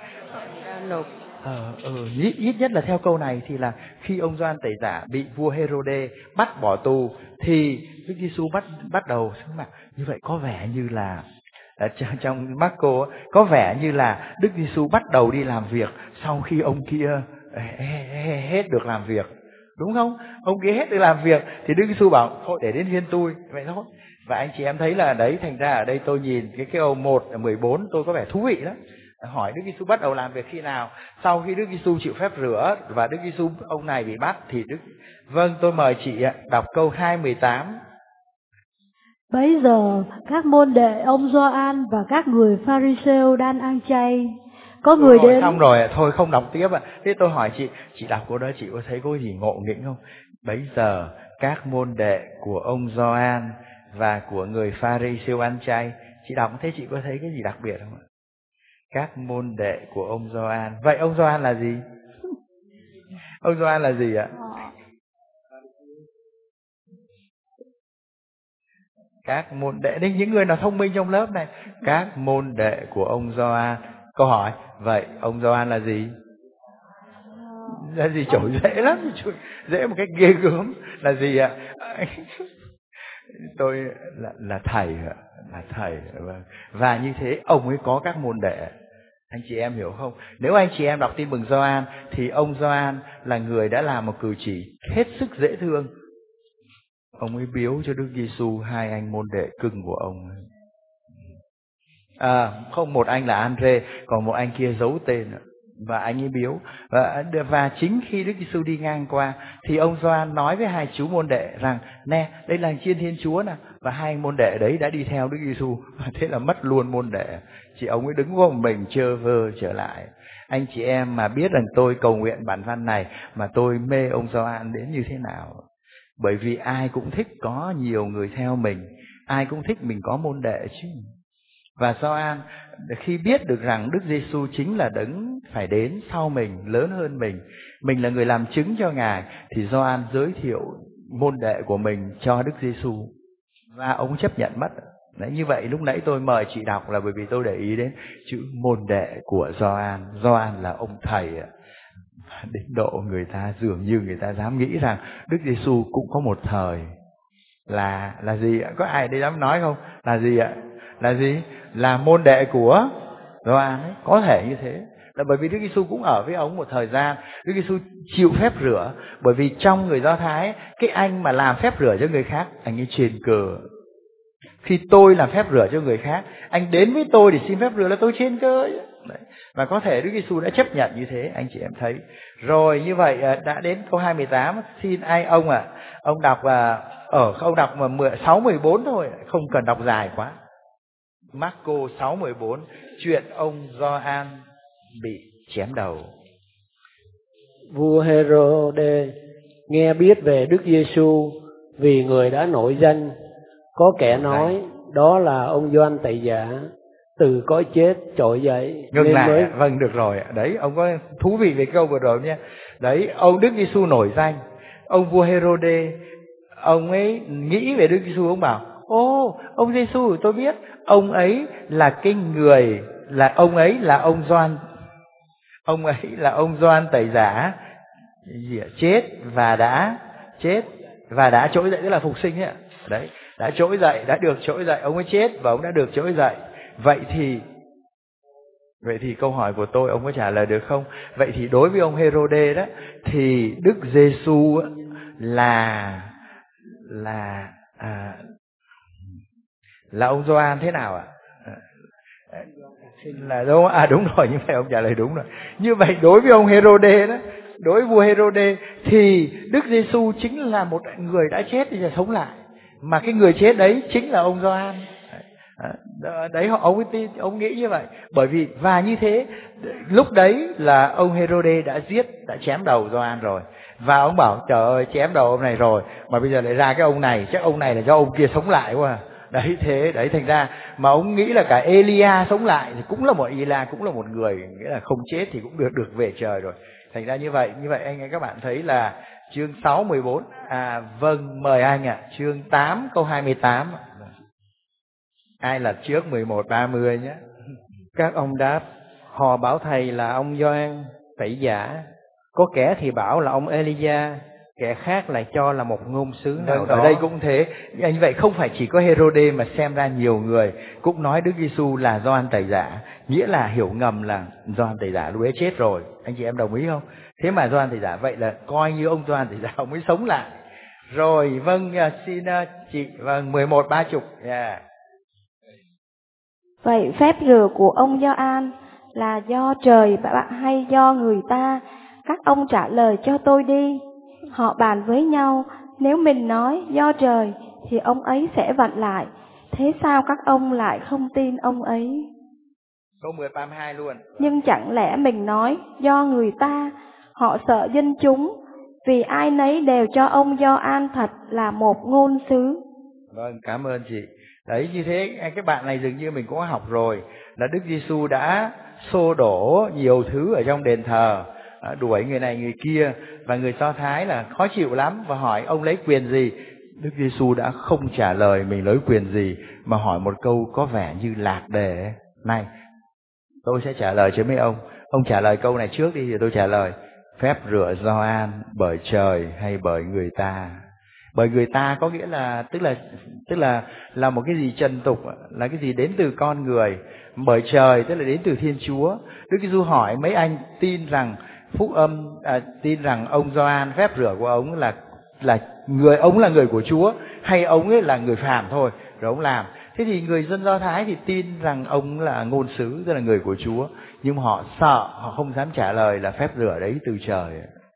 Ít nhất là theo câu này thì là khi ông Gioan Tẩy Giả bị vua Herode bắt bỏ tù thì Đức Giêsu bắt đầu sinh mạng. Như vậy có vẻ như là trong Marco có vẻ như là Đức Giêsu bắt đầu đi làm việc sau khi ông kia hết được làm việc, đúng không? Ông kia hết được làm việc thì Đức Giêsu bảo thôi để đến phiên tôi, vậy thôi. Và anh chị em thấy là đấy, thành ra ở đây tôi nhìn cái câu 1:14 tôi có vẻ thú vị lắm. Hỏi Đức Giêsu bắt đầu làm việc khi nào? Sau khi Đức Giêsu chịu phép rửa và Đức Giêsu ông này bị bắt thì Vâng, tôi mời chị đọc câu 2:18. Bấy giờ các môn đệ ông Gioan và các người Pha-ri-sêu đang ăn chay. Có người đến. Xong rồi, thôi không đọc tiếp ạ. Thế tôi hỏi chị đọc câu đó chị có thấy có gì ngộ nghĩnh không? Bấy giờ các môn đệ của ông Gioan và của người Pha-ri-sêu ăn chay. Chị đọc thế chị có thấy cái gì đặc biệt không ạ? Các môn đệ của ông Gioan. Vậy ông Gioan là gì? Ông Gioan là gì ạ? Các môn đệ, đấy, những người nào thông minh trong lớp này. Các môn đệ của ông Gioan. Câu hỏi, vậy ông Gioan là gì? Là gì? Chỗ dễ lắm, dễ một cách ghê gớm. Là gì ạ? Tôi là thầy, là thầy. Và như thế ông ấy có các môn đệ. Anh chị em hiểu không? Nếu anh chị em đọc tin mừng Gioan thì ông Gioan là người đã làm một cử chỉ hết sức dễ thương. Ông ấy biếu cho Đức Giêsu 2 anh môn đệ cưng của ông ấy. Không, một anh là Andre, còn một anh kia giấu tên, và anh ấy biếu. Và chính khi Đức Giêsu đi ngang qua thì ông Gioan nói với 2 chú môn đệ rằng nè, đây là chiên Thiên Chúa nè. Và 2 anh môn đệ đấy đã đi theo Đức Giêsu. Thế là mất luôn môn đệ. Chỉ ông ấy đứng vô mình chơ vơ trở lại. Anh chị em mà biết rằng tôi cầu nguyện bản văn này mà tôi mê ông Gioan đến như thế nào. Bởi vì ai cũng thích có nhiều người theo mình, ai cũng thích mình có môn đệ chứ. Và Gioan khi biết được rằng Đức Giêsu chính là đấng phải đến sau mình, lớn hơn mình là người làm chứng cho Ngài, thì Gioan giới thiệu môn đệ của mình cho Đức Giêsu và ông chấp nhận mất. Đấy, như vậy lúc nãy tôi mời chị đọc là bởi vì tôi để ý đến chữ môn đệ của Gioan. Gioan là ông thầy, đến độ người ta dường như người ta dám nghĩ rằng Đức Giêsu cũng có một thời là gì ạ? Có ai đây dám nói không? Là gì ạ? Là gì? Là môn đệ của Gioan ấy. Có thể như thế. Là bởi vì Đức Giêsu cũng ở với ông một thời gian. Đức Giêsu chịu phép rửa. Bởi vì trong người Do Thái, cái anh mà làm phép rửa cho người khác, anh ấy trên cờ. Khi tôi làm phép rửa cho người khác, anh đến với tôi để xin phép rửa là tôi trên cơ. Đấy. Và có thể Đức Giêsu đã chấp nhận như thế, anh chị em thấy. Rồi như vậy đã đến câu 2:18. Xin ông ông đọc ông đọc 6:14 thôi, không cần đọc dài quá. Marco 6:14, chuyện ông Gioan bị chém đầu. Vua Herode nghe biết về Đức Giêsu vì người đã nổi danh. Có kẻ nói đó là ông Gioan Tẩy Giả. từ cõi chết trỗi dậy. Ngừng lại, vâng được rồi. Đấy, ông có thú vị về câu vừa rồi nhé. Đấy, ông Đức Giêsu nổi danh, ông vua Herode, ông ấy nghĩ về Đức Giêsu, ông bảo: ô, ông Giêsu tôi biết, ông ấy là cái người, là ông ấy là ông Gioan, ông ấy là ông Gioan Tẩy Giả, chết và đã trỗi dậy, tức là phục sinh ấy. Đấy, đã trỗi dậy, đã được trỗi dậy, ông ấy chết và ông đã được trỗi dậy. Vậy thì câu hỏi của tôi ông có trả lời được không? Vậy thì đối với ông Herode đó thì Đức Giêsu là ông Gioan thế nào ạ? Là đâu? Đúng rồi, như vậy ông trả lời đúng rồi. Như vậy đối với ông Herode đó, đối với vua Herode thì Đức Giêsu chính là một người đã chết thì sống lại, mà cái người chết đấy chính là ông Gioan. Đấy, ông nghĩ như vậy. Bởi vì và như thế lúc đấy là ông Herode đã chém đầu Gioan rồi, và ông bảo trời ơi, chém đầu ông này rồi mà bây giờ lại ra cái ông này, chắc ông này là do ông kia sống lại quá. Đấy, thế đấy, thành ra mà ông nghĩ là cả Elia sống lại thì cũng là một Elia, cũng là một người, nghĩa là không chết thì cũng được về trời rồi. Thành ra như vậy anh các bạn thấy là chương 6 14. Vâng, mời anh ạ. Chương 8 câu 28. Ai là trước 11 30 nhé. Các ông đáp: họ bảo thầy là ông Gioan Tẩy Giả, có kẻ thì bảo là ông Elia, kẻ khác lại cho là một ngôn sứ nào đó. Ở đây cũng thế. Anh vậy không phải chỉ có Herode mà xem ra nhiều người cũng nói Đức Giêsu là Gioan Tẩy Giả, nghĩa là hiểu ngầm là Gioan Tẩy Giả lúc ấy chết rồi. Anh chị em đồng ý không? Thế mà Gioan Tẩy Giả, vậy là coi như ông Gioan Tẩy Giả ông mới sống lại. Rồi, vâng, xin chị, vâng, 11 30. Yeah. Vậy phép rửa của ông Gioan là do trời hay do người ta? Các ông trả lời cho tôi đi. Họ bàn với nhau, nếu mình nói do trời thì ông ấy sẽ vặn lại. Thế sao các ông lại không tin ông ấy? Câu 10 32 luôn. Nhưng chẳng lẽ mình nói do người ta? Họ sợ dân chúng, vì ai nấy đều cho ông Gioan thật là một ngôn sứ. Vâng, cảm ơn chị. Đấy, như thế các bạn này dường như mình cũng học rồi, là Đức Giêsu đã xô đổ nhiều thứ ở trong đền thờ, đuổi người này người kia, và người Do Thái là khó chịu lắm và hỏi ông lấy quyền gì. Đức Giêsu đã không trả lời mình lấy quyền gì, mà hỏi một câu có vẻ như lạc đề. Này, tôi sẽ trả lời cho mấy ông trả lời câu này trước đi thì tôi trả lời. Phép rửa Gioan bởi trời hay bởi người ta? Bởi người ta có nghĩa là tức là một cái gì trần tục, là cái gì đến từ con người. Bởi trời tức là đến từ Thiên Chúa. Đức Giêsu hỏi mấy anh tin rằng tin rằng ông Gioan phép rửa của ông là người của Chúa, hay ông ấy là người phàm thôi rồi ông làm. Thế thì người dân Do Thái thì tin rằng ông là ngôn sứ, tức là người của Chúa, nhưng mà họ sợ, họ không dám trả lời là phép rửa đấy từ trời.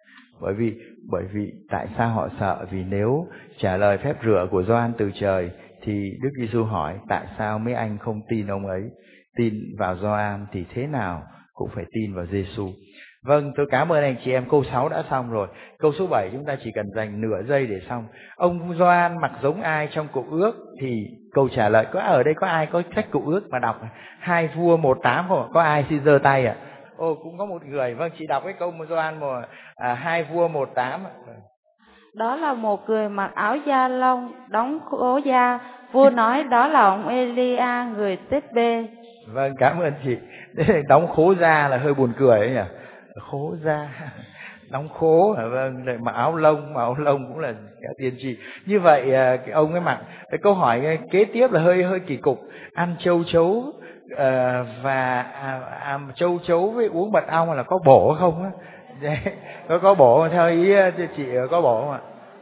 Bởi vì tại sao họ sợ? Vì nếu trả lời phép rửa của Gioan từ trời thì Đức Giêsu hỏi tại sao mấy anh không tin ông ấy, tin vào Gioan thì thế nào cũng phải tin vào Giêsu. Vâng, tôi cảm ơn anh chị em. Câu 6 đã xong rồi. Câu số 7 chúng ta chỉ cần dành nửa giây để xong. Ông Gioan mặc giống ai trong Cựu Ước? Thì câu trả lời ở đây có ai có sách Cựu Ước mà đọc 2 Vua 1:8 không? Có ai xin giơ tay ạ? Cũng có một người. Vâng, chị đọc cái câu Gioan 2 Vua 1:8. Đó là một người mặc áo da lông, đóng khố da. Vua nói đó là ông Elia, người Tết-bê. Vâng, cảm ơn chị. Đóng khố da là hơi buồn cười ấy nhỉ? Khố da, đóng khố, vâng, mà áo lông cũng là cả tiên tri. Như vậy cái ông ấy mặc. Cái câu hỏi kế tiếp là hơi kỳ cục. Ăn châu chấu và châu chấu với uống mật ong là có bổ không á? Có bổ theo ý chị, có bổ không ạ?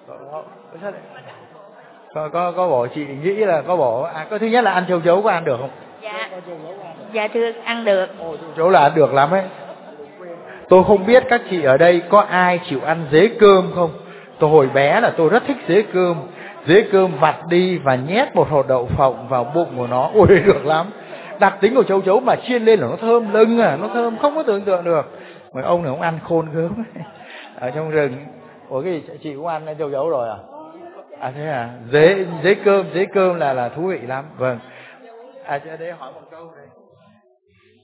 Có bổ, chị nghĩ là có bổ. Có thứ nhất là ăn châu chấu có ăn được không? Dạ thưa, ăn được. Châu chấu là ăn được lắm ấy. Tôi không biết các chị ở đây có ai chịu ăn dế cơm không? Tôi hồi bé là tôi rất thích dế cơm. Dế cơm vặt đi và nhét một hột đậu phộng vào bụng của nó. Ôi được lắm. Đặc tính của châu chấu mà chiên lên là nó thơm lưng nó thơm không có tưởng tượng được. Mà ông này ông ăn khôn gớm ở trong rừng. Cái chị cũng ăn châu chấu rồi à? Thế à? Dế cơm là thú vị lắm. Vâng. Để hỏi một câu này.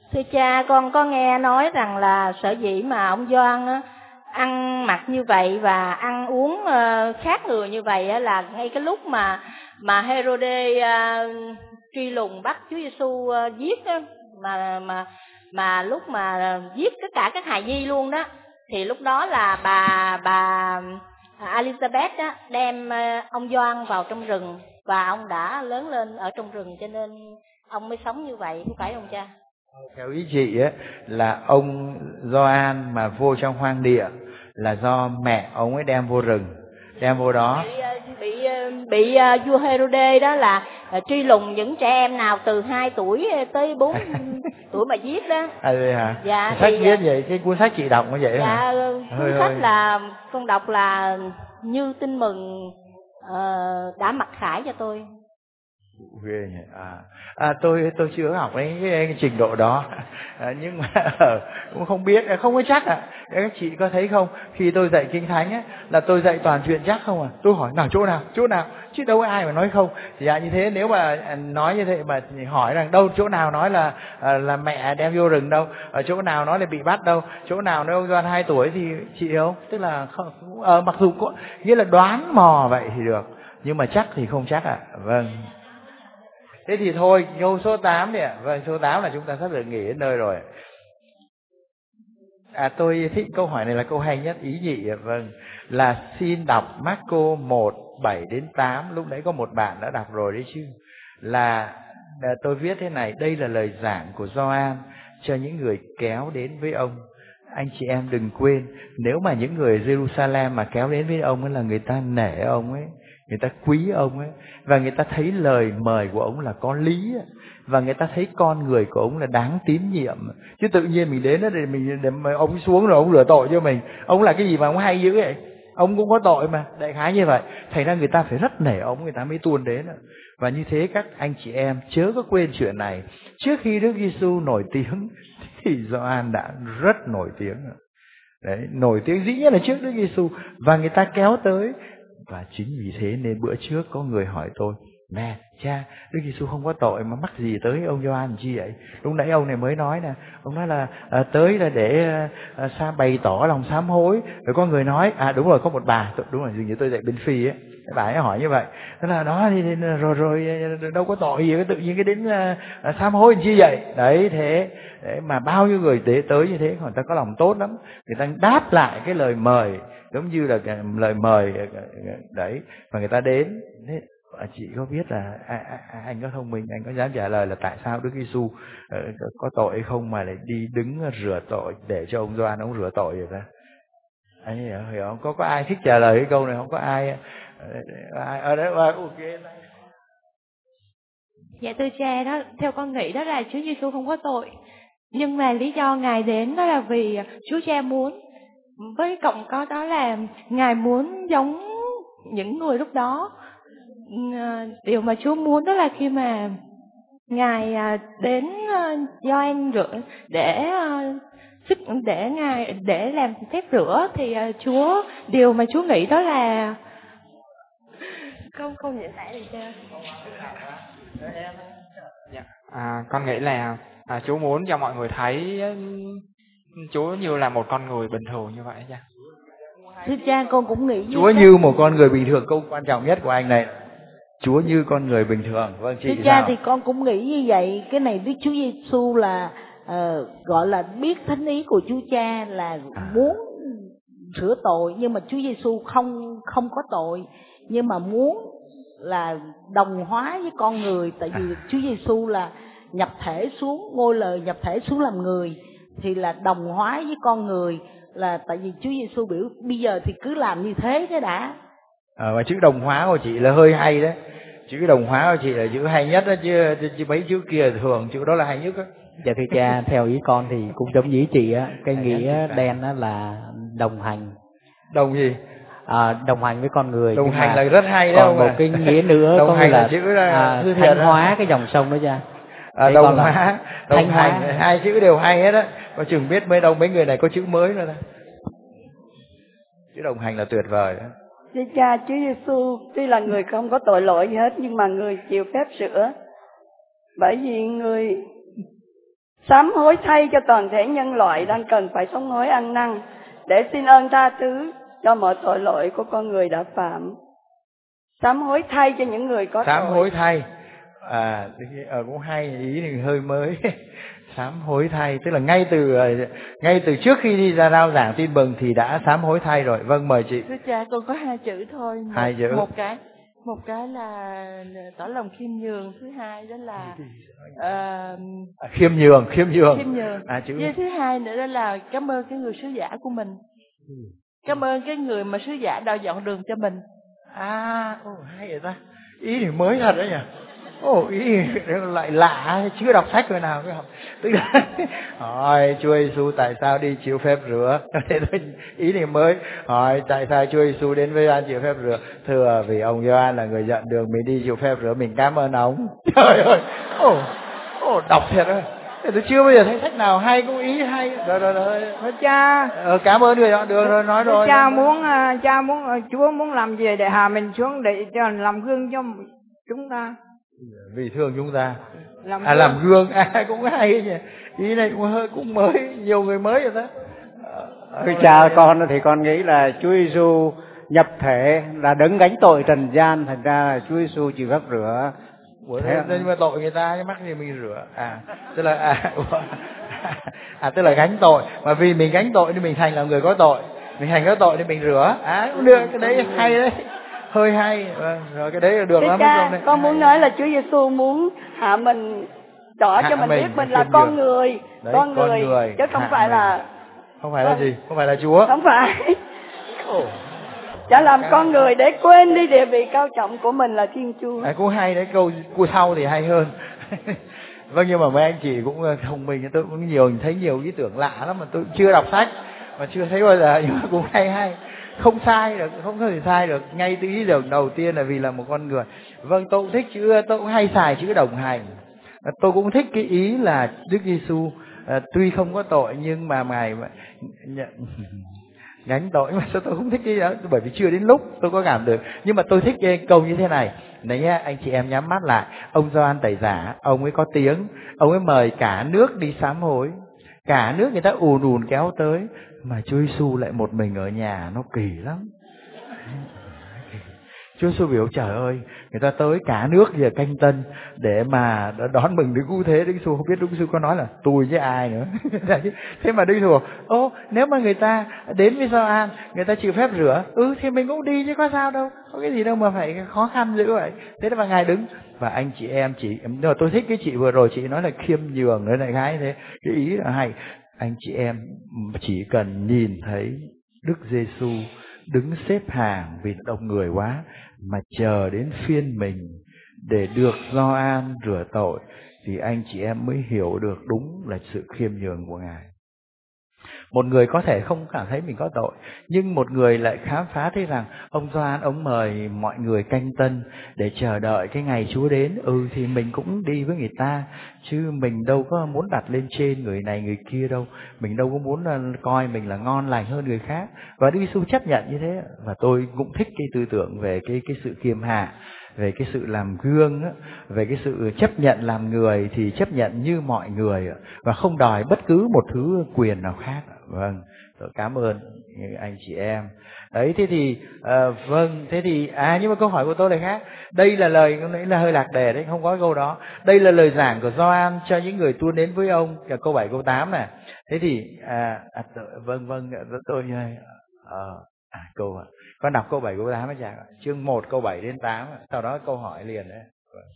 Thưa cha, con có nghe nói rằng là sở dĩ mà ông Gioan ăn mặc như vậy và ăn uống khác người như vậy là ngay cái lúc mà Herode truy lùng bắt Chúa Giêsu giết mà lúc mà giết tất cả các hài nhi luôn đó, thì lúc đó là bà Elizabeth đó đem ông Gioan vào trong rừng và ông đã lớn lên ở trong rừng, cho nên ông mới sống như vậy, có phải không cha? Theo ý chị ấy, là ông Gioan mà vô trong hoang địa là do mẹ ông ấy đem vô rừng, đem vô đó. Bị vua Herode đó là truy lùng những trẻ em nào từ 2 tuổi tới 4 tuổi mà giết đó. Vậy hả? Dạ. Sách viết vậy, cái cuốn sách chị đọc như vậy hả? Dạ, cuốn sách là con đọc là Như Tin Mừng đã mặc khải cho tôi. Ghê nhỉ. Tôi chưa học đến cái trình độ đó, nhưng mà cũng không biết, không có chắc các chị có thấy không, khi tôi dạy kinh thánh ấy, là tôi dạy toàn chuyện chắc không à. Tôi hỏi nào chỗ nào chứ đâu có ai mà nói không. Thì như thế, nếu mà nói như thế mà hỏi rằng đâu chỗ nào nói là mẹ đem vô rừng đâu, ở chỗ nào nói là bị bắt đâu, chỗ nào nói ông Gioan 2 tuổi thì chị hiểu không? Tức là mặc dù có nghĩa là đoán mò vậy thì được, nhưng mà chắc thì không chắc ạ. Vâng. Thế thì thôi, câu số 8 đi ạ. Vâng, số 8 là chúng ta sắp được nghỉ đến nơi rồi. Tôi thích câu hỏi này, là câu hay nhất, ý nhị. Vâng, là xin đọc Marco 1:7-8. Lúc nãy có một bạn đã đọc rồi đấy chứ. Là tôi viết thế này: đây là lời giảng của Gioan cho những người kéo đến với ông. Anh chị em đừng quên, nếu mà những người Jerusalem mà kéo đến với ông ấy là người ta nể ông ấy, người ta quý ông ấy, và người ta thấy lời mời của ông là có lý, và người ta thấy con người của ông là đáng tín nhiệm. Chứ tự nhiên mình đến đó để ông xuống rồi ông rửa tội cho mình, ông là cái gì mà ông hay dữ vậy, ông cũng có tội mà, đại khái như vậy. Thành ra người ta phải rất nể ông, người ta mới tuôn đến. Và như thế các anh chị em chớ có quên chuyện này. Trước khi Đức Giêsu nổi tiếng thì Gioan đã rất nổi tiếng. Đấy, nổi tiếng dĩ nhiên là trước Đức Giêsu, và người ta kéo tới. Và chính vì thế nên bữa trước có người hỏi tôi: nè cha, Đức Giêsu không có tội mà mắc gì tới ông Gioan chi vậy? Lúc nãy ông này mới nói nè, ông nói là tới là để bày tỏ lòng sám hối. Rồi có người nói, đúng rồi, có một bà, đúng rồi, dường như tôi dạy bên Phi ấy, cái bà ấy hỏi như vậy. Thế là đó thì rồi đâu có tội gì, tự nhiên cái đến sám hối chi vậy? Đấy, thế đấy, mà bao nhiêu người tới như thế, người ta có lòng tốt lắm, người ta đáp lại cái lời mời giống như là cái lời mời đấy, và người ta đến. Thế chị có biết là anh có thông minh, anh có dám trả lời là tại sao Đức Giêsu có tội hay không mà lại đi đứng rửa tội để cho ông Gioan ông rửa tội vậy ta? Anh hiểu không? Có ai thích trả lời cái câu này không? Có ai ở đấy ok. Dạ thưa cha, đó theo con nghĩ đó là Chúa Giêsu không có tội, nhưng mà lý do Ngài đến đó là vì Chúa Cha muốn, với cộng có đó là Ngài muốn giống những người lúc đó. Điều mà Chúa muốn đó là khi mà Ngài đến Gioan rửa để làm phép rửa, thì điều mà Chúa nghĩ đó là không nhận lại được chưa? Con nghĩ là Chúa muốn cho mọi người thấy Chúa như là một con người bình thường như vậy cha. Thưa cha, con cũng nghĩ Chúa như một con người bình thường. Câu quan trọng nhất của anh này, Chúa như con người bình thường. Vâng, chị thưa cha, thì con cũng nghĩ như vậy. Cái này Đức Chúa Giêsu là gọi là biết thánh ý của Chúa Cha là muốn sửa tội, nhưng mà Chúa Giêsu không có tội, nhưng mà muốn là đồng hóa với con người. Tại vì Chúa Giêsu là nhập thể xuống, ngôi lời nhập thể xuống làm người, thì là đồng hóa với con người. Là tại vì Chúa Giêsu biểu bây giờ thì cứ làm như thế cái đã. Mà chữ đồng hóa của chị là hơi hay đấy. Chữ đồng hóa của chị là chữ hay nhất đó, chứ mấy chữ kia thường chữ đó là hay nhất đó. Dạ thưa cha, theo ý con thì cũng giống với chị á, cái nghĩa đen đó là đồng hành. Đồng gì? Đồng hành với con người. Đồng hành là rất hay đó. Còn một cái nghĩa nữa đồng có hành là chữ thanh hóa cái dòng sông đó cha. Đồng hóa, đồng hành, hai chữ đều hay hết á. Có chừng biết mấy người này có chữ mới nữa đó. Chữ đồng hành là tuyệt vời đó. Thưa cha, Chúa Giêsu tuy là người không có tội lỗi gì hết, nhưng mà người chịu phép sửa. Bởi vì người Sám hối thay cho toàn thể nhân loại đang cần phải sống hối ăn năn, để xin ơn tha thứ cho mọi tội lỗi của con người đã phạm. Sám hối thay cho những người có tội. Sám hối thay, cũng hay, ý này hơi mới. Sám hối thay, tức là ngay từ trước khi đi ra rao giảng tin mừng thì đã sám hối thay rồi. Vâng, mời chị. Thưa cha, con có 2 chữ thôi. Hai chữ. Một cái là tỏ lòng khiêm nhường, thứ hai đó là khiêm nhường. Chữ. Với thứ hai nữa đó là cảm ơn cái người sứ giả của mình. Cảm ơn cái người mà sứ giả đã dọn đường cho mình. Hay vậy ta. Ý này mới thật đấy nhỉ. Ý lại lạ, chưa đọc sách rồi nào cứ học. Tức là hỏi Chúa Giêsu tại sao đi chịu phép rửa. Ý này mới. Hỏi tại sao Chúa Giêsu đến với Gioan chịu phép rửa. Thưa vì ông Gioan là người dẫn đường mình đi chịu phép rửa, mình cảm ơn ông. Trời ơi. Đọc thiệt rồi. Tôi chưa bao giờ thấy sách nào hay, cũng ý hay. Rồi. Cha. Cảm ơn người dọn đường rồi, nói rồi. Chúa muốn làm gì để hạ mình xuống để cho làm gương cho chúng ta. Vì thương chúng ta. Làm gương. Cũng hay nhỉ. Ý này cũng mới, nhiều người mới rồi đó. Thưa cha, con thì con nghĩ là Chúa Giêsu nhập thể là đấng gánh tội trần gian, thành ra là Chúa Giêsu chịu phép rửa. Nhưng mà tội người ta, cái mắc gì mình rửa. Tức là gánh tội, mà vì mình gánh tội nên mình thành là người có tội, mình thành có tội nên mình rửa. Cũng được, cái đấy hay đấy, hơi hay. Rồi cái đấy là được lắm. Con muốn nói là Chúa Giêsu muốn hạ mình, tỏ cho mình biết mình là con người. Đấy, con người chứ không phải là gì? Không phải là Chúa. Không phải. Chả làm con người để quên đi địa vị cao trọng của mình là Thiên Chúa. Cũng hay đấy, câu sau thì hay hơn. Vâng, nhưng mà mấy anh chị cũng thông minh, tôi cũng thấy nhiều ý tưởng lạ lắm mà tôi chưa đọc sách mà chưa thấy bao giờ, nhưng mà cũng hay. Không sai được, không có thể sai được. Ngay từ ý tưởng đầu tiên là vì là một con người. Vâng, tôi cũng thích tôi cũng hay xài chữ đồng hành. Tôi cũng thích cái ý là Đức Giêsu tuy không có tội nhưng mà Ngài gánh tội. Mà sao tôi không thích cái đó? Bởi vì chưa đến lúc tôi có cảm được. Nhưng mà tôi thích cái câu như thế này. Đấy nhá, anh chị em nhắm mắt lại. Ông Gioan Tẩy Giả, ông ấy có tiếng, ông ấy mời cả nước đi sám hối. Cả nước người ta ùn kéo tới, mà Chúa Giêsu lại một mình ở nhà, nó kỳ lắm. Chúa Giêsu biểu trời ơi, người ta tới cả nước giờ canh tân để mà đón mừng Đức Cứu Thế. Đức Giêsu không biết Đức Giêsu có nói là tôi với ai nữa. Thế mà Đức Giêsu nếu mà người ta đến với Gioan, người ta chịu phép rửa, thì mình cũng đi chứ có sao đâu, có cái gì đâu mà phải khó khăn dữ vậy. Thế mà Ngài đứng. Và anh chị em nhưng mà tôi thích cái chị vừa rồi chị nói là khiêm nhường nữa này gái thế, cái ý là hay. Anh chị em chỉ cần nhìn thấy Đức Giêsu đứng xếp hàng vì đông người quá mà chờ đến phiên mình để được Gioan rửa tội, thì anh chị em mới hiểu được đúng là sự khiêm nhường của Ngài. Một người có thể không cảm thấy mình có tội, nhưng một người lại khám phá thấy rằng ông Gioan ông mời mọi người canh tân để chờ đợi cái ngày Chúa đến. Thì mình cũng đi với người ta, chứ mình đâu có muốn đặt lên trên người này người kia đâu. Mình đâu có muốn coi mình là ngon lành hơn người khác. Và Đức Giêsu chấp nhận như thế. Và tôi cũng thích cái tư tưởng về cái sự kiêm hạ, về cái sự làm gương, về cái sự chấp nhận làm người thì chấp nhận như mọi người và không đòi bất cứ một thứ quyền nào khác. Vâng, tôi cảm ơn anh chị em. Đấy, thế thì nhưng mà câu hỏi của tôi là khác. Đây là lời nãy là hơi lạc đề đấy, không có câu đó. Đây là lời giảng của Gioan cho những người tuôn đến với ông, là câu 7 câu 8 này. Thế thì tôi con đọc câu 7 câu 8 chả, chương 1 câu 7 đến 8, sau đó câu hỏi liền đấy.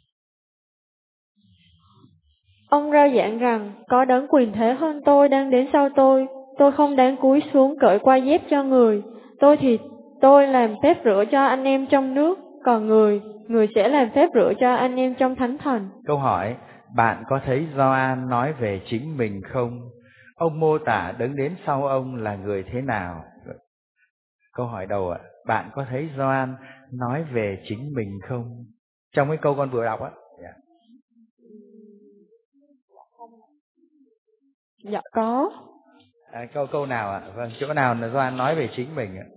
Ông rao giảng rằng có đấng quyền thế hơn tôi đang đến sau tôi không đáng cúi xuống cởi qua dép cho người. Tôi làm phép rửa cho anh em trong nước, còn người sẽ làm phép rửa cho anh em trong thánh thần. Câu hỏi, bạn có thấy Gioan nói về chính mình không? Ông mô tả đấng đến sau ông là người thế nào? Câu hỏi đầu ạ, bạn có thấy Gioan nói về chính mình không? Trong cái câu con vừa đọc á. Dạ có. Câu nào ạ? Vâng, chỗ nào là Gioan nói về chính mình ạ?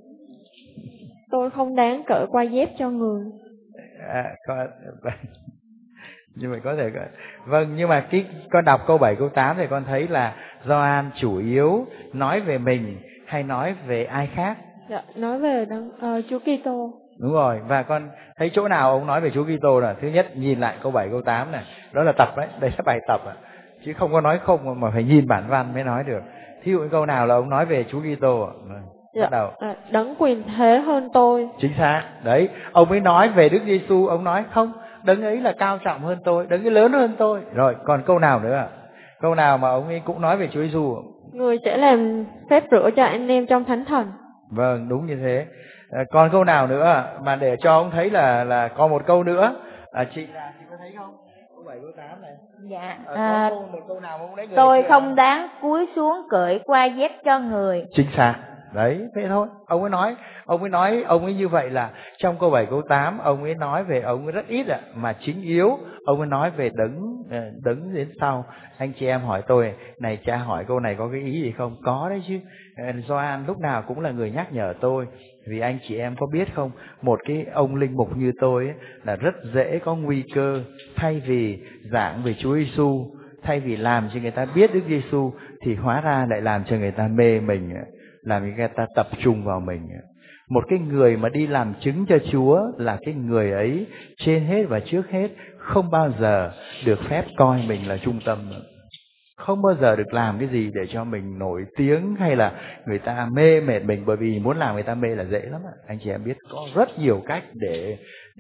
Tôi không đáng cởi qua dép cho người. Nhưng mà có thể vâng, nhưng mà con đọc câu 7 câu 8 thì con thấy là Gioan chủ yếu nói về mình hay nói về ai khác? Dạ, nói về Chúa Kitô. Đúng rồi, và con thấy chỗ nào ông nói về Chúa Kitô là thứ nhất nhìn lại câu 7 câu 8 này, đó là tập đấy, đây là bài tập chứ không có nói không mà phải nhìn bản văn mới nói được. Thí dụ câu nào là ông nói về Chúa Kitô bắt đầu. Đấng quyền thế hơn tôi. Chính xác, đấy, ông ấy nói về Đức Giêsu, ông nói không, đấng ấy là cao trọng hơn tôi, đấng ấy lớn hơn tôi. Rồi, còn câu nào nữa ạ? Câu nào mà ông ấy cũng nói về Chúa Giêsu? Người sẽ làm phép rửa cho anh em trong thánh thần. Vâng, đúng như thế. Còn câu nào nữa mà để cho ông thấy là còn một câu nữa. Chị có thấy không? Câu 7 câu 8 này. Dạ. Một câu nào mà ông lấy người tôi không đáng cúi xuống cởi qua dép cho người. Chính xác. Đấy, thế thôi. Ông ấy như vậy là trong câu 7 câu 8 ông ấy nói về ông ấy rất ít mà chính yếu ông ấy nói về đấng đến sau. Anh chị em hỏi tôi, này cha hỏi câu này có cái ý gì không? Có đấy chứ. Gioan lúc nào cũng là người nhắc nhở tôi. Vì anh chị em có biết không, một cái ông linh mục như tôi ấy, là rất dễ có nguy cơ thay vì giảng về Chúa Giêsu, thay vì làm cho người ta biết Đức Giêsu thì hóa ra lại làm cho người ta mê mình, làm cho người ta tập trung vào mình. Một cái người mà đi làm chứng cho Chúa là cái người ấy trên hết và trước hết không bao giờ được phép coi mình là trung tâm, không bao giờ được làm cái gì để cho mình nổi tiếng hay là người ta mê mệt mình, bởi vì muốn làm người ta mê là dễ lắm. Anh chị em biết có rất nhiều cách để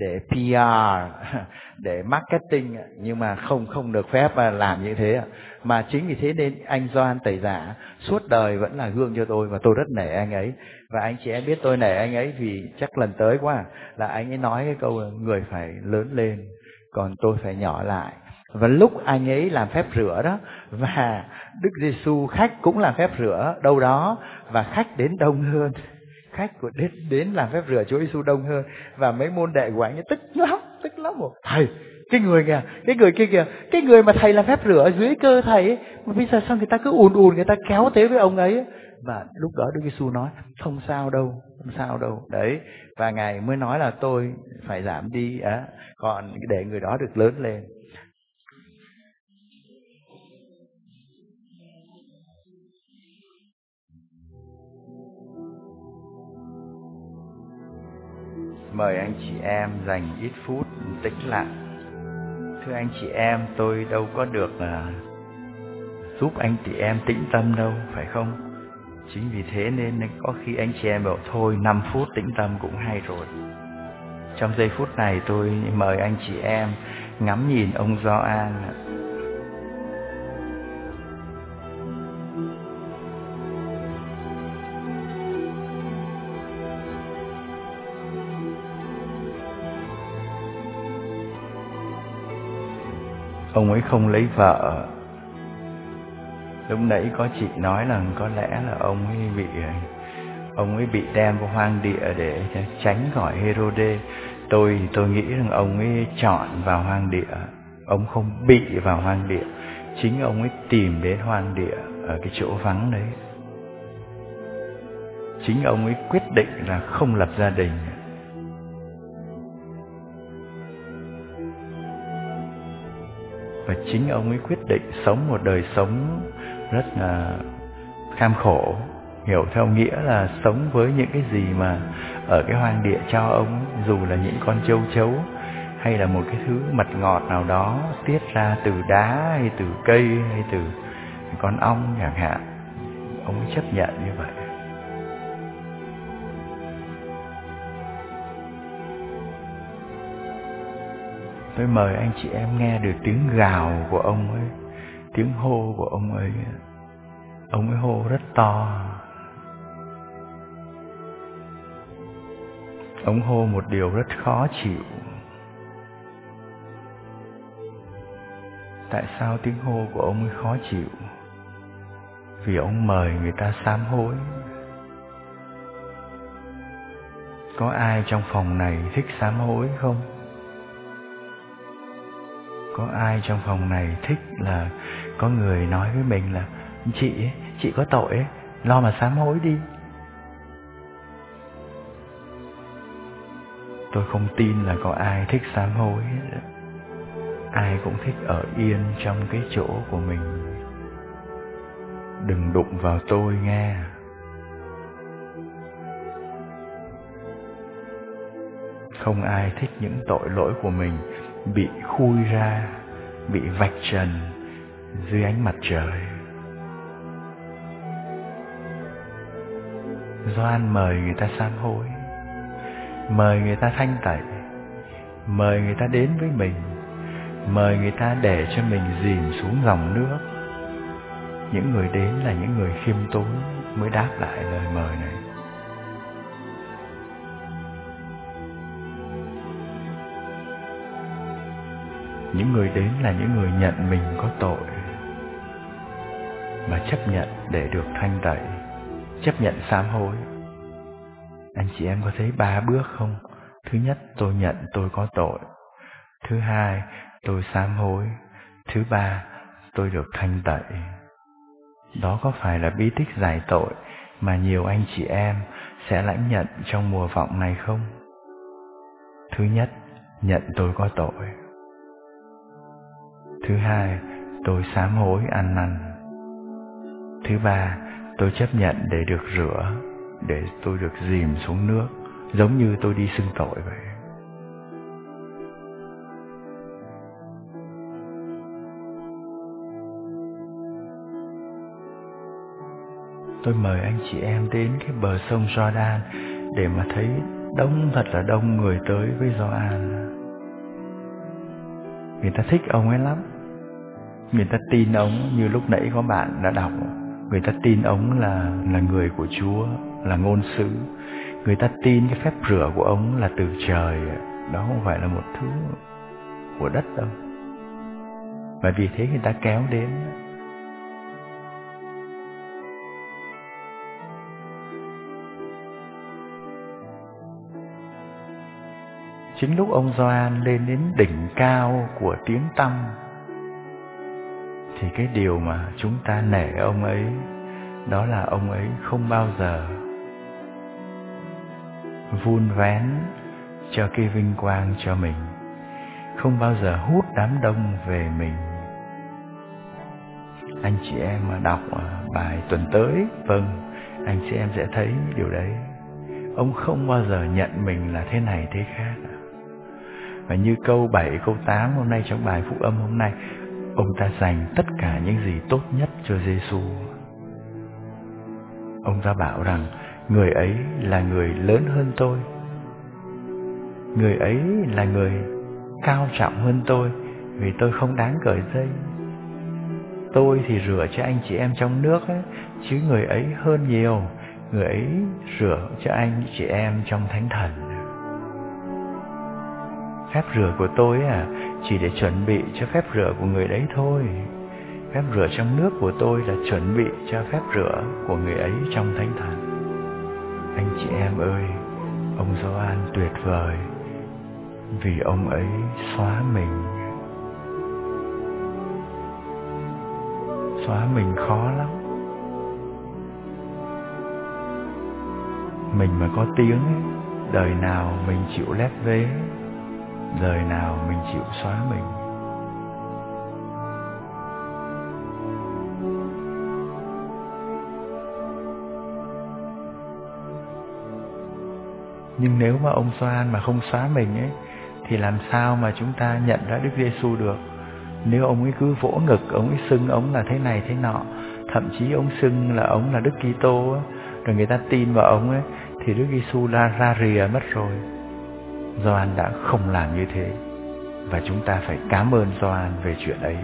PR, để marketing, nhưng mà không được phép làm như thế. Mà chính vì thế nên anh Gioan Tẩy Giả suốt đời vẫn là gương cho tôi và tôi rất nể anh ấy. Và anh chị em biết tôi nể anh ấy vì chắc lần tới quá là anh ấy nói cái câu người phải lớn lên còn tôi phải nhỏ lại. Và lúc anh ấy làm phép rửa đó, và Đức Giêsu khách cũng làm phép rửa đâu đó, và khách đến đông hơn, khách của đến làm phép rửa Chúa Giêsu đông hơn, và mấy môn đệ của anh ấy tức lắm rồi. Thầy, cái người kìa, cái người kia kìa, cái người mà thầy làm phép rửa ở dưới cơ thầy ấy, mà bây giờ sao người ta cứ ùn người ta kéo tới với ông ấy. Và lúc đó Đức Giêsu nói không sao đâu. Đấy, và Ngài mới nói là tôi phải giảm đi, còn để người đó được lớn lên. Mời anh chị em dành ít phút tĩnh lặng. Thưa anh chị em, tôi đâu có được giúp anh chị em tĩnh tâm đâu, phải không? Chính vì thế nên có khi anh chị em bảo thôi 5 phút tĩnh tâm cũng hay rồi. Trong giây phút này tôi mời anh chị em ngắm nhìn ông Gioan. Ông ấy không lấy vợ. Lúc nãy có chị nói là có lẽ là ông ấy bị đem vào hoang địa để tránh khỏi Herode. Tôi nghĩ rằng ông ấy chọn vào hoang địa. Ông không bị vào hoang địa, chính ông ấy tìm đến hoang địa ở cái chỗ vắng đấy. Chính ông ấy quyết định là không lập gia đình. Và chính ông ấy quyết định sống một đời sống rất là kham khổ, hiểu theo nghĩa là sống với những cái gì mà ở cái hoang địa cho ông, dù là những con châu chấu hay là một cái thứ mật ngọt nào đó tiết ra từ đá hay từ cây hay từ con ong chẳng hạn, ông ấy chấp nhận như vậy. Tôi mời anh chị em nghe được tiếng gào của ông ấy, tiếng hô của ông ấy. Ông ấy hô rất to. Ông hô một điều rất khó chịu. Tại sao tiếng hô của ông ấy khó chịu? Vì ông mời người ta sám hối. Có ai trong phòng này thích sám hối không? Có ai trong phòng này thích là có người nói với mình là chị có tội ấy, lo mà sám hối đi. Tôi không tin là có ai thích sám hối. ai cũng thích ở yên trong cái chỗ của mình. Đừng đụng vào tôi nghe. Không ai thích những tội lỗi của mình bị khui ra, bị vạch trần dưới ánh mặt trời. Gioan mời người ta sám hối, mời người ta thanh tẩy, mời người ta đến với mình, mời người ta để cho mình dìm xuống dòng nước. Những người đến là những người khiêm tốn mới đáp lại lời mời này. Những người đến là những người nhận mình có tội mà chấp nhận để được thanh tẩy, chấp nhận sám hối. Anh chị em có thấy 3 bước không? Thứ nhất, tôi nhận tôi có tội. Thứ hai, tôi sám hối. Thứ ba, tôi được thanh tẩy. Đó có phải là bí tích giải tội mà nhiều anh chị em sẽ lãnh nhận trong mùa vọng này không? Thứ nhất, nhận tôi có tội. Thứ hai, tôi sám hối ăn năn. Thứ ba, tôi chấp nhận để được rửa, để tôi được dìm xuống nước, giống như tôi đi xưng tội vậy. Tôi mời anh chị em đến cái bờ sông Jordan để mà thấy đông, thật là đông người tới với Gioan. Người ta thích ông ấy lắm. Người ta tin ông, như lúc nãy có bạn đã đọc, người ta tin ông là người của Chúa, là ngôn sứ. Người ta tin cái phép rửa của ông là từ trời, đó không phải là một thứ của đất đâu. Và vì thế người ta kéo đến. Chính lúc ông Gioan lên đến đỉnh cao của tiếng tăm thì cái điều mà chúng ta nể ông ấy đó là ông ấy không bao giờ vun vén cho cái vinh quang cho mình, không bao giờ hút đám đông về mình. Anh chị em mà đọc bài tuần tới, anh chị em sẽ thấy điều đấy. Ông không bao giờ nhận mình là thế này thế khác. Và như câu 7, câu 8 hôm nay trong bài phúc âm hôm nay, ông ta dành tất cả những gì tốt nhất cho Giêsu. Ông ta bảo rằng người ấy là người lớn hơn tôi, người ấy là người cao trọng hơn tôi, vì tôi không đáng cởi dây. Tôi thì rửa cho anh chị em trong nước ấy, chứ người ấy hơn nhiều. Người ấy rửa cho anh chị em trong thánh thần. Phép rửa của tôi chỉ để chuẩn bị cho phép rửa của người đấy thôi. Phép rửa trong nước của tôi là chuẩn bị cho phép rửa của người ấy trong thánh thần. Anh chị em ơi, ông Gioan tuyệt vời vì ông ấy xóa mình. Xóa mình khó lắm. Mình mà có tiếng ấy, đời nào mình chịu lép vế, đời nào mình chịu xóa mình. Nhưng nếu mà ông Gioan mà không xóa mình ấy, thì làm sao mà chúng ta nhận ra Đức Giêsu được? Nếu ông ấy cứ vỗ ngực, ông ấy xưng ông là thế này thế nọ, thậm chí ông xưng là ông là Đức Kitô ấy, rồi người ta tin vào ông ấy, thì Đức Giêsu ra rìa mất rồi. Gioan đã không làm như thế, và chúng ta phải cảm ơn Gioan về chuyện ấy.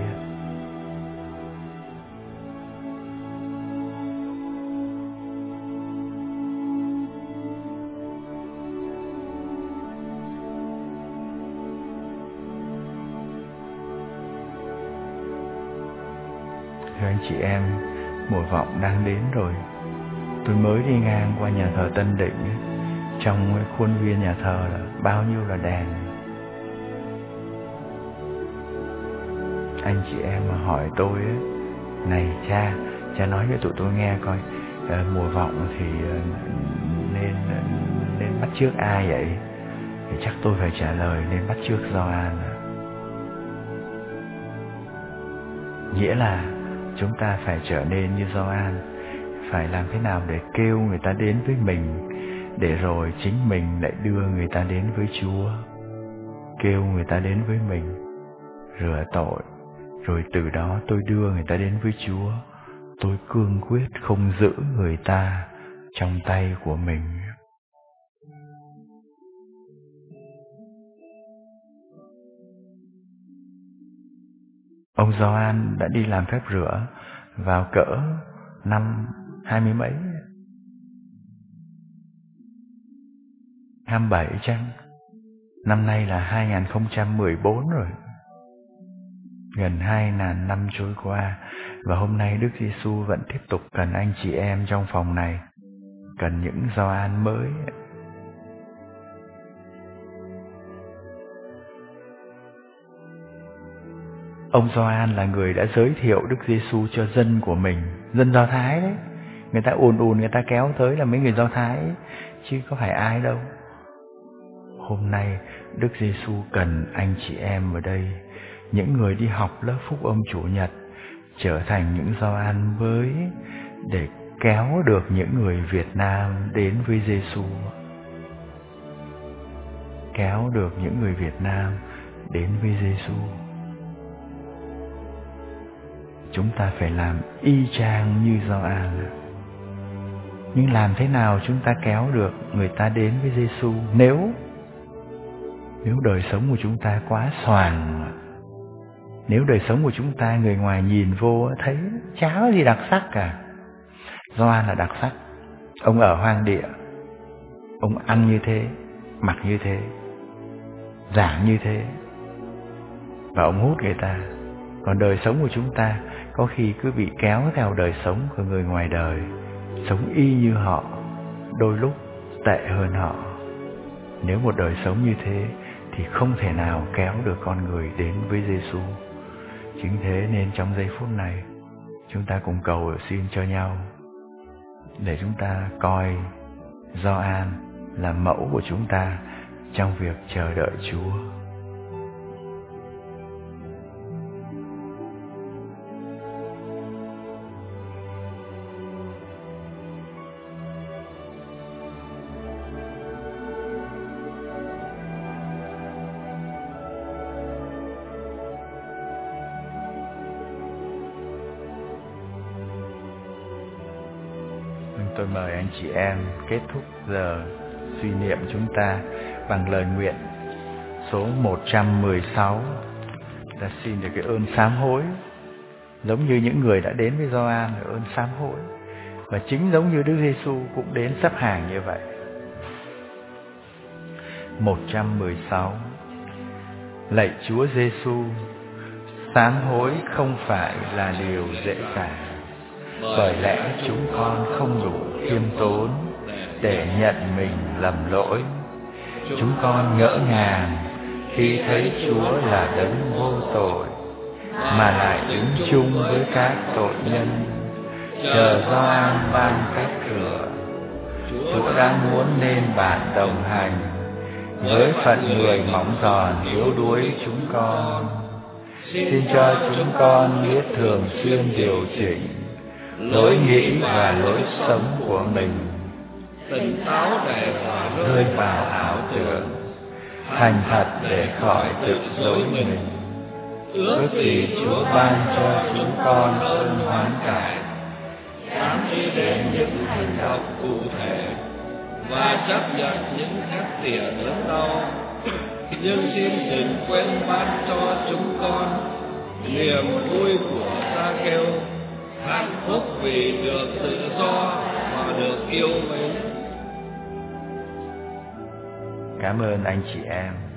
Thưa anh chị em, mùa vọng đang đến rồi. Tôi mới đi ngang qua nhà thờ Tân Định, trong khuôn viên nhà thờ là bao nhiêu là đèn. Anh chị em mà hỏi tôi ấy, này cha nói cho tụi tôi nghe coi, mùa vọng thì nên bắt chước ai vậy? Thì chắc tôi phải trả lời nên bắt chước Gioan. Nghĩa là chúng ta phải trở nên như Gioan, phải làm thế nào để kêu người ta đến với mình, để rồi chính mình lại đưa người ta đến với Chúa. Kêu người ta đến với mình, rửa tội, rồi từ đó tôi đưa người ta đến với Chúa. Tôi cương quyết không giữ người ta trong tay của mình. Ông Gioan đã đi làm phép rửa vào cỡ năm 20 mấy, 27 chăng? Năm nay là 2014 rồi. Gần 2.000 năm trôi qua, và hôm nay Đức Giêsu vẫn tiếp tục cần anh chị em trong phòng này, cần những Gioan mới. Ông Gioan là người đã giới thiệu Đức Giêsu cho dân của mình, dân Do Thái đấy. Người ta ùn người ta kéo tới là mấy người Do Thái ấy, chứ có phải ai đâu. Hôm nay Đức Giêsu cần anh chị em ở đây, những người đi học lớp phúc âm Chủ nhật, trở thành những Gioan mới để kéo được những người Việt Nam đến với Giêsu. Kéo được những người Việt Nam đến với Giêsu. Chúng ta phải làm y chang như Gioan. Nhưng làm thế nào chúng ta kéo được người ta đến với Giêsu nếu đời sống của chúng ta quá xoàng? Nếu đời sống của chúng ta người ngoài nhìn vô thấy chả có gì đặc sắc cả. Gioan là đặc sắc. Ông ở hoang địa, ông ăn như thế, mặc như thế, giảng như thế, và ông hút người ta. Còn đời sống của chúng ta có khi cứ bị kéo theo đời sống của người ngoài đời, sống y như họ, đôi lúc tệ hơn họ. Nếu một đời sống như thế thì không thể nào kéo được con người đến với Giêsu. Chính thế nên trong giây phút này, chúng ta cùng cầu xin cho nhau, để chúng ta coi Gioan là mẫu của chúng ta trong việc chờ đợi Chúa. Tôi mời anh chị em kết thúc giờ suy niệm chúng ta bằng lời nguyện số 116. Ta xin được cái ơn sám hối, giống như những người đã đến với Gioan, ơn sám hối. Và chính giống như Đức Giêsu cũng đến sắp hàng như vậy. 116. Lạy Chúa Giêsu, sám hối không phải là điều dễ dàng, bởi lẽ chúng con không đủ khiêm tốn để nhận mình lầm lỗi. Chúng con ngỡ ngàng khi thấy Chúa là đấng vô tội, mà lại đứng chung với các tội nhân, chờ Gioan ban cách rửa. Chúa đã muốn nên bạn đồng hành với phận người mỏng giòn yếu đuối chúng con. Xin cho chúng con biết thường xuyên điều chỉnh lối nghĩ và lối sống của mình, tỉnh táo để rơi vào ảo tưởng, thành thật để khỏi tự dối mình. Ước gì Chúa ban cho chúng con ơn hoán cải, dám đi đến những hành động cụ thể và chấp nhận những khắc tỉa đớn đau. Nhưng xin đừng quên ban cho chúng con niềm vui của ta kêu, hạnh phúc vì được tự do và được yêu mến. Cảm ơn anh chị em.